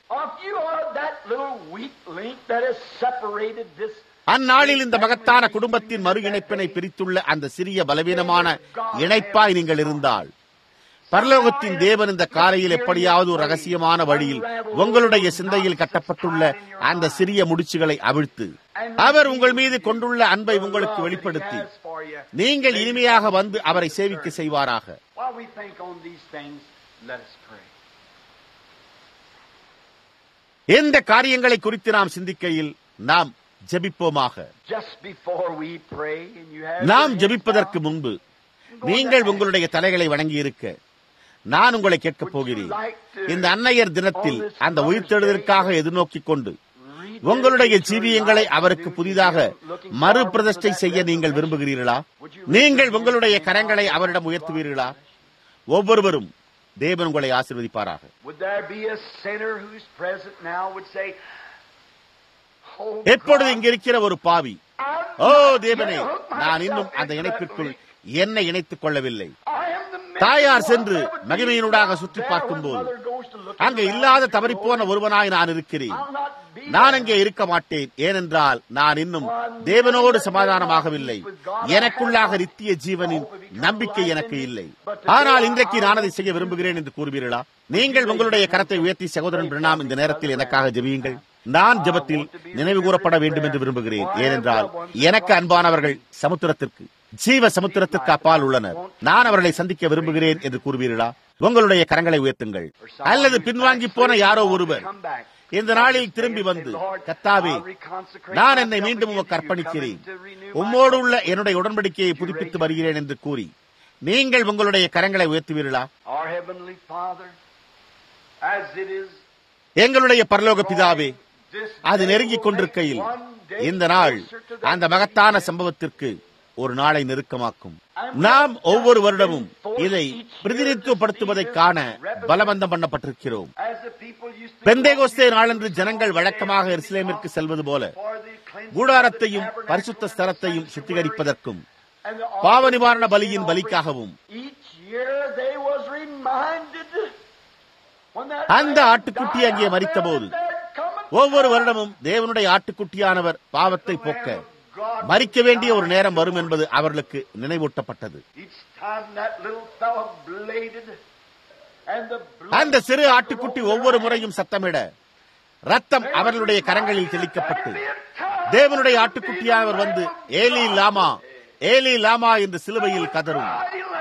அந்நாளில் இந்த மகத்தான குடும்பத்தின் மறு இணைப்பினை பிரித்துள்ள அந்த சிறிய பலவீனமான இணைப்பாய் நீங்கள் இருந்தால், பரலோகத்தின் தேவன் இந்த காலையில் எப்படியாவது ஒரு ரகசியமான வழியில் உங்களுடைய சிந்தையில் கட்டப்பட்டுள்ள அந்த சிறிய முடிச்சுகளை அவிழ்த்து அவர் உங்கள் மீது கொண்டுள்ள அன்பை உங்களுக்கு வெளிப்படுத்தி நீங்கள் இனிமையாக வந்து அவரை சேவிக்க செய்வாராக. எந்த காரியங்களை குறித்து நாம் சிந்திக்கையில் நாம் ஜெபிப்போமாக. நாம் ஜெபிப்பதற்கு முன்பு நீங்கள் உங்களுடைய தலைகளை வணங்கி இருக்க நான் உங்களை கேட்கப் போகிறேன். இந்த அன்னையர் தினத்தில் அந்த உயிர்த்தெழுதலுக்காக எதிர்நோக்கிக் கொண்டு உங்களுடைய ஜீவியங்களை அவருக்கு புதிதாக மறுபிரதிஷ்டை செய்ய நீங்கள் விரும்புகிறீர்களா? நீங்கள் உங்களுடைய கரங்களை அவரிடம் உயர்த்துவீர்களா? ஒவ்வொருவரும் தேவன் உங்களை ஆசீர்வதிப்பாராக. எப்பொழுது இங்கிருக்கிற ஒரு பாவி, ஓ தேவனே, நான் இன்னும் அந்த இணைப்பிற்குள் என்னை இணைத்துக் கொள்ளவில்லை. தாயார் சென்று மகிமையினூடாக சுற்றி பார்க்கும் போது அங்கே இல்லாத தவறிப்போன ஒருவனாய் நான் இருக்கிறேன். நான் அங்கே இருக்க மாட்டேன். ஏனென்றால் நான் இன்னும் தேவனோடு சமாதானமாகவில்லை. எனக்குள்ளாக நித்திய ஜீவனின் நம்பிக்கை எனக்கு இல்லை. ஆனால் இன்றைக்கு நான் அதை செய்ய விரும்புகிறேன் என்று கூறுவீர்களா? நீங்கள் உங்களுடைய கரத்தை உயர்த்தி, சகோதரன் பிரணாம், இந்த நேரத்தில் எனக்காக ஜெபியுங்கள். நான் ஜெபத்தில் நினைவு கூறப்பட வேண்டும் என்று விரும்புகிறேன். ஏனென்றால் எனக்கு அன்பானவர்கள் சமுத்திரத்திற்கு, ஜீவ சமுத்திரத்திற்கு அப்பால் உள்ளனர். நான் அவர்களை சந்திக்க விரும்புகிறேன் என்று கூறுவீர்களா? உங்களுடைய கரங்களை உயர்த்துங்கள். அல்லது பின்வாங்கி போன யாரோ ஒருவர் இந்த நாளில் திரும்பி வந்து, கர்த்தாவே, நான் என்னை மீண்டும் உமக்கு அர்ப்பணிக்கிறேன், உம்மோடு உள்ள என்னுடைய உடன்படிக்கையை புதுப்பித்து வருகிறேன் என்று கூறி நீங்கள் உங்களுடைய கரங்களை உயர்த்துவீர்களா? எங்களுடைய பரலோக பிதாவே, அது நெருங்கிக் கொண்டிருக்கையில் இந்த நாள் அந்த மகத்தான சம்பவத்திற்கு ஒரு நாளை நெருக்கமாக்கும். நாம் ஒவ்வொரு வருடமும் இதை பிரதிநிதித்துவப்படுத்துவதை காண பலவந்தம் பண்ணப்பட்டிருக்கிறோம். பெந்தேகோஸ்தே நாளன்று ஜனங்கள் வழக்கமாக எருசலேமிற்கு செல்வது போல கூடாரத்தையும் பரிசுத்த ஸ்தலத்தையும் சுத்திகரிப்பதற்கும் பாவ நிவாரண பலியின் பலிக்காகவும் அந்த ஆட்டுக்குட்டி அங்கே மரித்த போது ஒவ்வொரு வருடமும் தேவனுடைய ஆட்டுக்குட்டியானவர் பாவத்தை போக்க மரிக்க வேண்டிய ஒரு நேரம் வரும் என்பது அவர்களுக்கு நினைவூட்டப்பட்டது. அந்த சிறு ஆட்டுக்குட்டி ஒவ்வொரு முறையும் சத்தமிட ரத்தம் அவர்களுடைய கரங்களில் தெளிக்கப்பட்டு தேவனுடைய ஆட்டுக்குட்டியானவர் வந்து ஏலி லாமா, ஏலி லாமா என்று சிலுவையில் கதரும்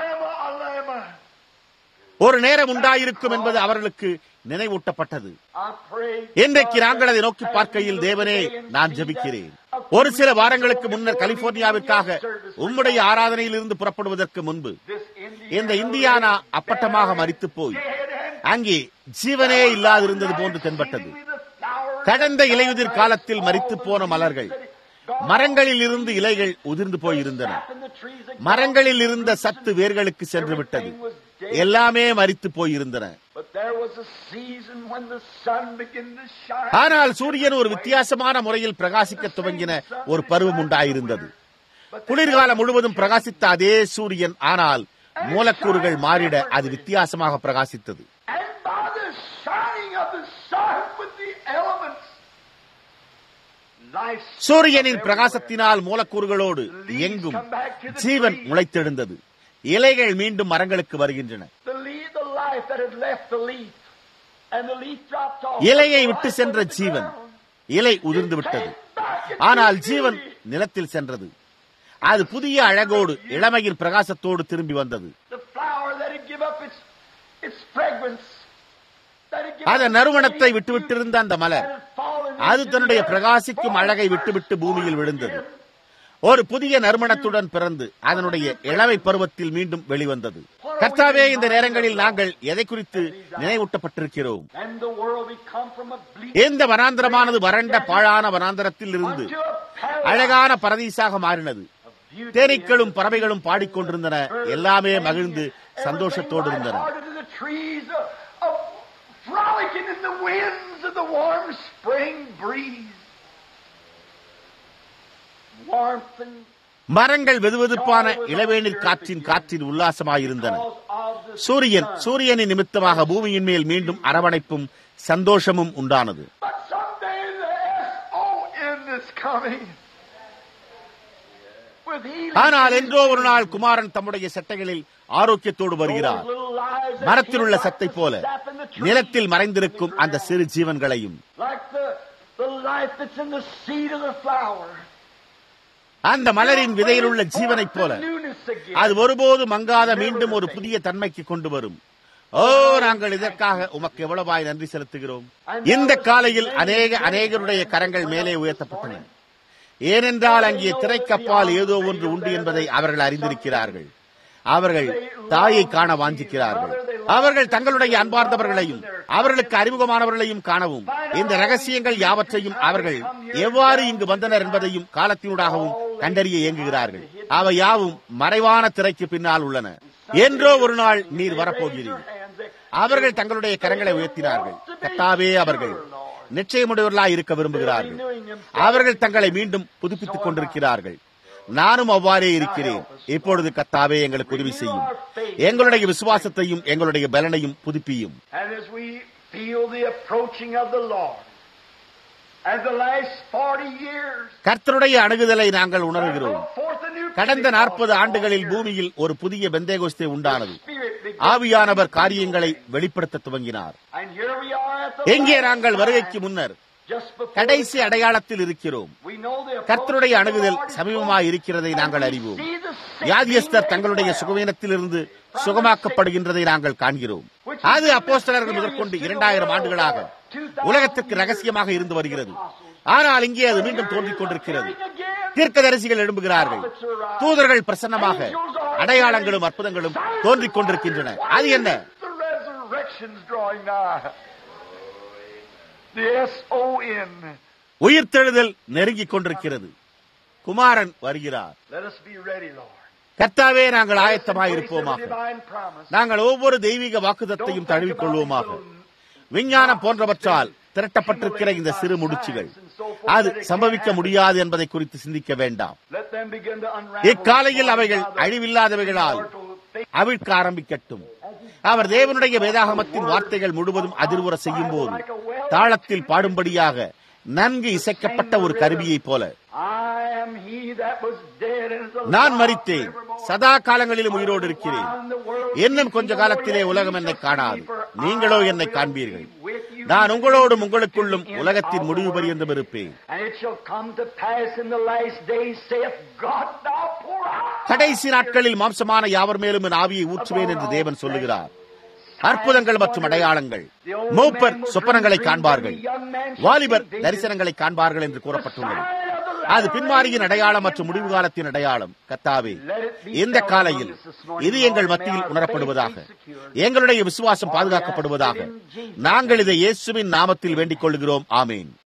ஒரு நேரம் உண்டாயிருக்கும் என்பது அவர்களுக்கு நினைவூட்டப்பட்டது. இன்றைக்கு நாங்கள் அதை நோக்கி பார்க்கையில், தேவனே, நான் ஜெபிக்கிறேன். ஒரு சில வாரங்களுக்கு முன்னர் கலிபோர்னியாவிற்காக உம்முடைய ஆராதனையில் இருந்து புறப்படுவதற்கு முன்பு இந்த இந்தியானா அப்பட்டமாக மரித்து போய் அங்கே ஜீவனே இல்லாதிருந்தது போன்று தென்பட்டது. கடந்த இலையுதிர் காலத்தில் மரித்து போன மலர்கள், மரங்களில் இருந்து இலைகள் உதிர்ந்து போயிருந்தன. மரங்களில் இருந்த சத்து வேர்களுக்கு சென்று விட்டது. எல்லாமே மரித்து போயிருந்தன. ஆனால் சூரியன் ஒரு வித்தியாசமான முறையில் பிரகாசிக்க துவங்கின ஒரு பருவம் உண்டாயிருந்தது. குளிர்காலம் முழுவதும் பிரகாசித்த அதே சூரியன், ஆனால் மூலக்கூறுகள் மாறிட அது வித்தியாசமாக பிரகாசித்தது. சூரியனின் பிரகாசத்தினால் மூலக்கூறுகளோடு எங்கும் ஜீவன் முளைத்தெழுந்தது. இலைகள் மீண்டும் மரங்களுக்கு வருகின்றன. இலையை விட்டு சென்ற ஜீவன், இலை உதிர்ந்து விட்டது. ஆனால் ஜீவன் நிலத்தில் சென்றது. அது புதிய அழகோடு இளமையின் பிரகாசத்தோடு திரும்பி வந்தது. அதன் நறுமணத்தை விட்டுவிட்டிருந்த அந்த மலர், அது தன்னுடைய பிரகாசிக்கும் அழகை விட்டுவிட்டு பூமியில் விழுந்தது. ஒரு புதிய நறுமணத்துடன் பிறந்து அதனுடைய இளமை பருவத்தில் மீண்டும் வெளிவந்தது. கர்த்தாவே, இந்த நேரங்களில் நாங்கள் எதை குறித்து நினைவூட்டப்பட்டிருக்கிறோம்? இந்த வனாந்தரமானது வறண்ட பாழான வனாந்தரத்தில் இருந்து அழகான பரதீசாக மாறினது. தேனீக்களும் பறவைகளும் பாடிக்கொண்டிருந்தன. எல்லாமே மகிழ்ந்து சந்தோஷத்தோடு இருந்தன. மரங்கள் வெதுவெதுப்பான இளவேனில் காற்றின் உல்லாசமாயிருந்தன. சூரியனின் நிமித்தமாக பூமியின் மேல் மீண்டும் அரவணைப்பும் சந்தோஷமும் உண்டானது. ஆனால் என்றோ ஒரு நாள் குமாரன் தம்முடைய சட்டைகளில் ஆரோக்கியத்தோடு வருகிறார். மரத்தில் உள்ள சத்தை போல நிலத்தில் மறைந்திருக்கும் அந்த சிறு ஜீவன்களையும், அந்த மலரின் விதையில் உள்ள ஜீவனைப் போல அது ஒருபோது மங்காத மீண்டும் ஒரு புதிய தன்மைக்கு கொண்டு வரும். ஓ, நாங்கள் இதற்காக உமக்கு எவ்வளவாய் நன்றி செலுத்துகிறோம். இந்த காலையில் அநேகருடைய கரங்கள் மேலே உயர்த்தப்பட்டன. ஏனென்றால் அங்கே திரைக்கப்பால் ஏதோ ஒன்று உண்டு என்பதை அவர்கள் அறிந்திருக்கிறார்கள். அவர்கள் தாயை காண வாஞ்சிக்கிறார்கள். அவர்கள் தங்களுடைய அன்பார்ந்தவர்களையும் அவர்களுக்கு அறிமுகமானவர்களையும் காணவும், இந்த ரகசியங்கள் யாவற்றையும் அவர்கள் எவ்வாறு இங்கு வந்தனர் என்பதையும் காலத்தினூடாகவும் கண்டறிய இயங்குகிறார்கள். அவை யாவும் மறைவான திரைக்கு பின்னால் உள்ளன. என்றோ ஒரு நாள் நீர் வரப்போகிறீர். அவர்கள் தங்களுடைய கரங்களை உயர்த்தினார்கள். கர்த்தாவே, அவர்கள் நிச்சயமுடையவர்களாய் இருக்க விரும்புகிறார்கள். அவர்கள் தங்களை மீண்டும் புதுப்பித்துக் கொண்டிருக்கிறார்கள். நானும் அவ்வாறே இருக்கிறேன். இப்பொழுது கர்த்தாவே, எங்களுக்கு உதவி செய்யும். எங்களுடைய விசுவாசத்தையும் எங்களுடைய பலனையும் புதுப்பியும். கர்த்தருடைய அணுகுதலை நாங்கள் உணர்கிறோம். கடந்த 40 ஆண்டுகளில் பூமியில் ஒரு புதிய பெந்தேகோஸ்தே உண்டானது. ஆவியானவர் காரியங்களை வெளிப்படுத்த துவங்கினார். எங்கே நாங்கள் வருகைக்கு முன்னர் கடைசி அடையாளத்தில் இருக்கிறோம். கர்த்தருடைய அணுகுதல் சமீபமாய் இருக்கிறதை நாங்கள் அறிவோம். வியாதியஸ்தர் தங்களுடைய சுகவீனத்திலிருந்து சுகமாக்கப்படுகின்றதை நாங்கள் காண்கிறோம். அது அப்போஸ்தலர்கள் முதற்கொண்டு 2000 ஆண்டுகளாக உலகத்திற்கு ரகசியமாக இருந்து வருகிறது. ஆனால் இங்கே அது மீண்டும் தோன்றிக் கொண்டிருக்கிறது. தீர்க்கதரிசிகள் எழும்புகிறார்கள், தூதர்கள் பிரசன்னமாக, அடையாளங்களும் அற்புதங்களும் தோன்றிக் கொண்டிருக்கின்றன. அது என்ன? உயிர்த்தெழுதல் நெருங்கிக் கொண்டிருக்கிறது. குமாரன் வருகிறார். கர்த்தாவே, நாங்கள் ஆயத்தமாயிருப்போமாக. நாங்கள் ஒவ்வொரு தெய்வீக வாக்குத்தத்தையும் தழுவிக்கொள்வோமாக. விஞ்ஞானம் போன்றவற்றால் திரட்டப்பட்டிருக்கிற இந்த சிறு முடிச்சுகள் அது சம்பவிக்க முடியாது என்பதை குறித்து சிந்திக்க வேண்டாம். இக்காலையில் அவைகள் அழிவில்லாதவைகளால் அவிழ்க்க ஆரம்பிக்கட்டும். அவர் தேவனுடைய வேதாகமத்தின் வார்த்தைகள் முழுவதும் அதிர்வுற செய்யும் போது தாளத்தில் பாடும்படியாக நன்கு இசைக்கப்பட்ட ஒரு கருவியைப் போல, நான் மரித்தேன், சதா காலங்களிலும் உயிரோடு இருக்கிறேன். இன்னும் கொஞ்ச காலத்திலே உலகம் என்னை காணாது, நீங்களோ என்னை காண்பீர்கள். நான் உங்களோடும் உங்களுக்குள்ளும் உலகத்தின் முடிவு பரியந்தம் இருப்பேன். கடைசி நாட்களில் மாம்சமான யாவர் மேலும் என் ஆவியை ஊற்றுவேன் என்று தேவன் சொல்லுகிறார். அற்புதங்கள் மற்றும் அடையாளங்கள். மூப்பர் சொப்பனங்களை காண்பார்கள், வாலிபர் தரிசனங்களை காண்பார்கள் என்று கூறப்பட்டுள்ளது. அது பின்மாரியின் அடையாளம் மற்றும் முடிவு காலத்தின் அடையாளம். கர்த்தாவே, இந்த காலையில் இது எங்கள் மத்தியில் உணரப்படுவதாக. எங்களுடைய விசுவாசம் பாதுகாக்கப்படுவதாக. நாங்கள் இதை இயேசுவின் நாமத்தில் வேண்டிக் கொள்கிறோம். ஆமேன்.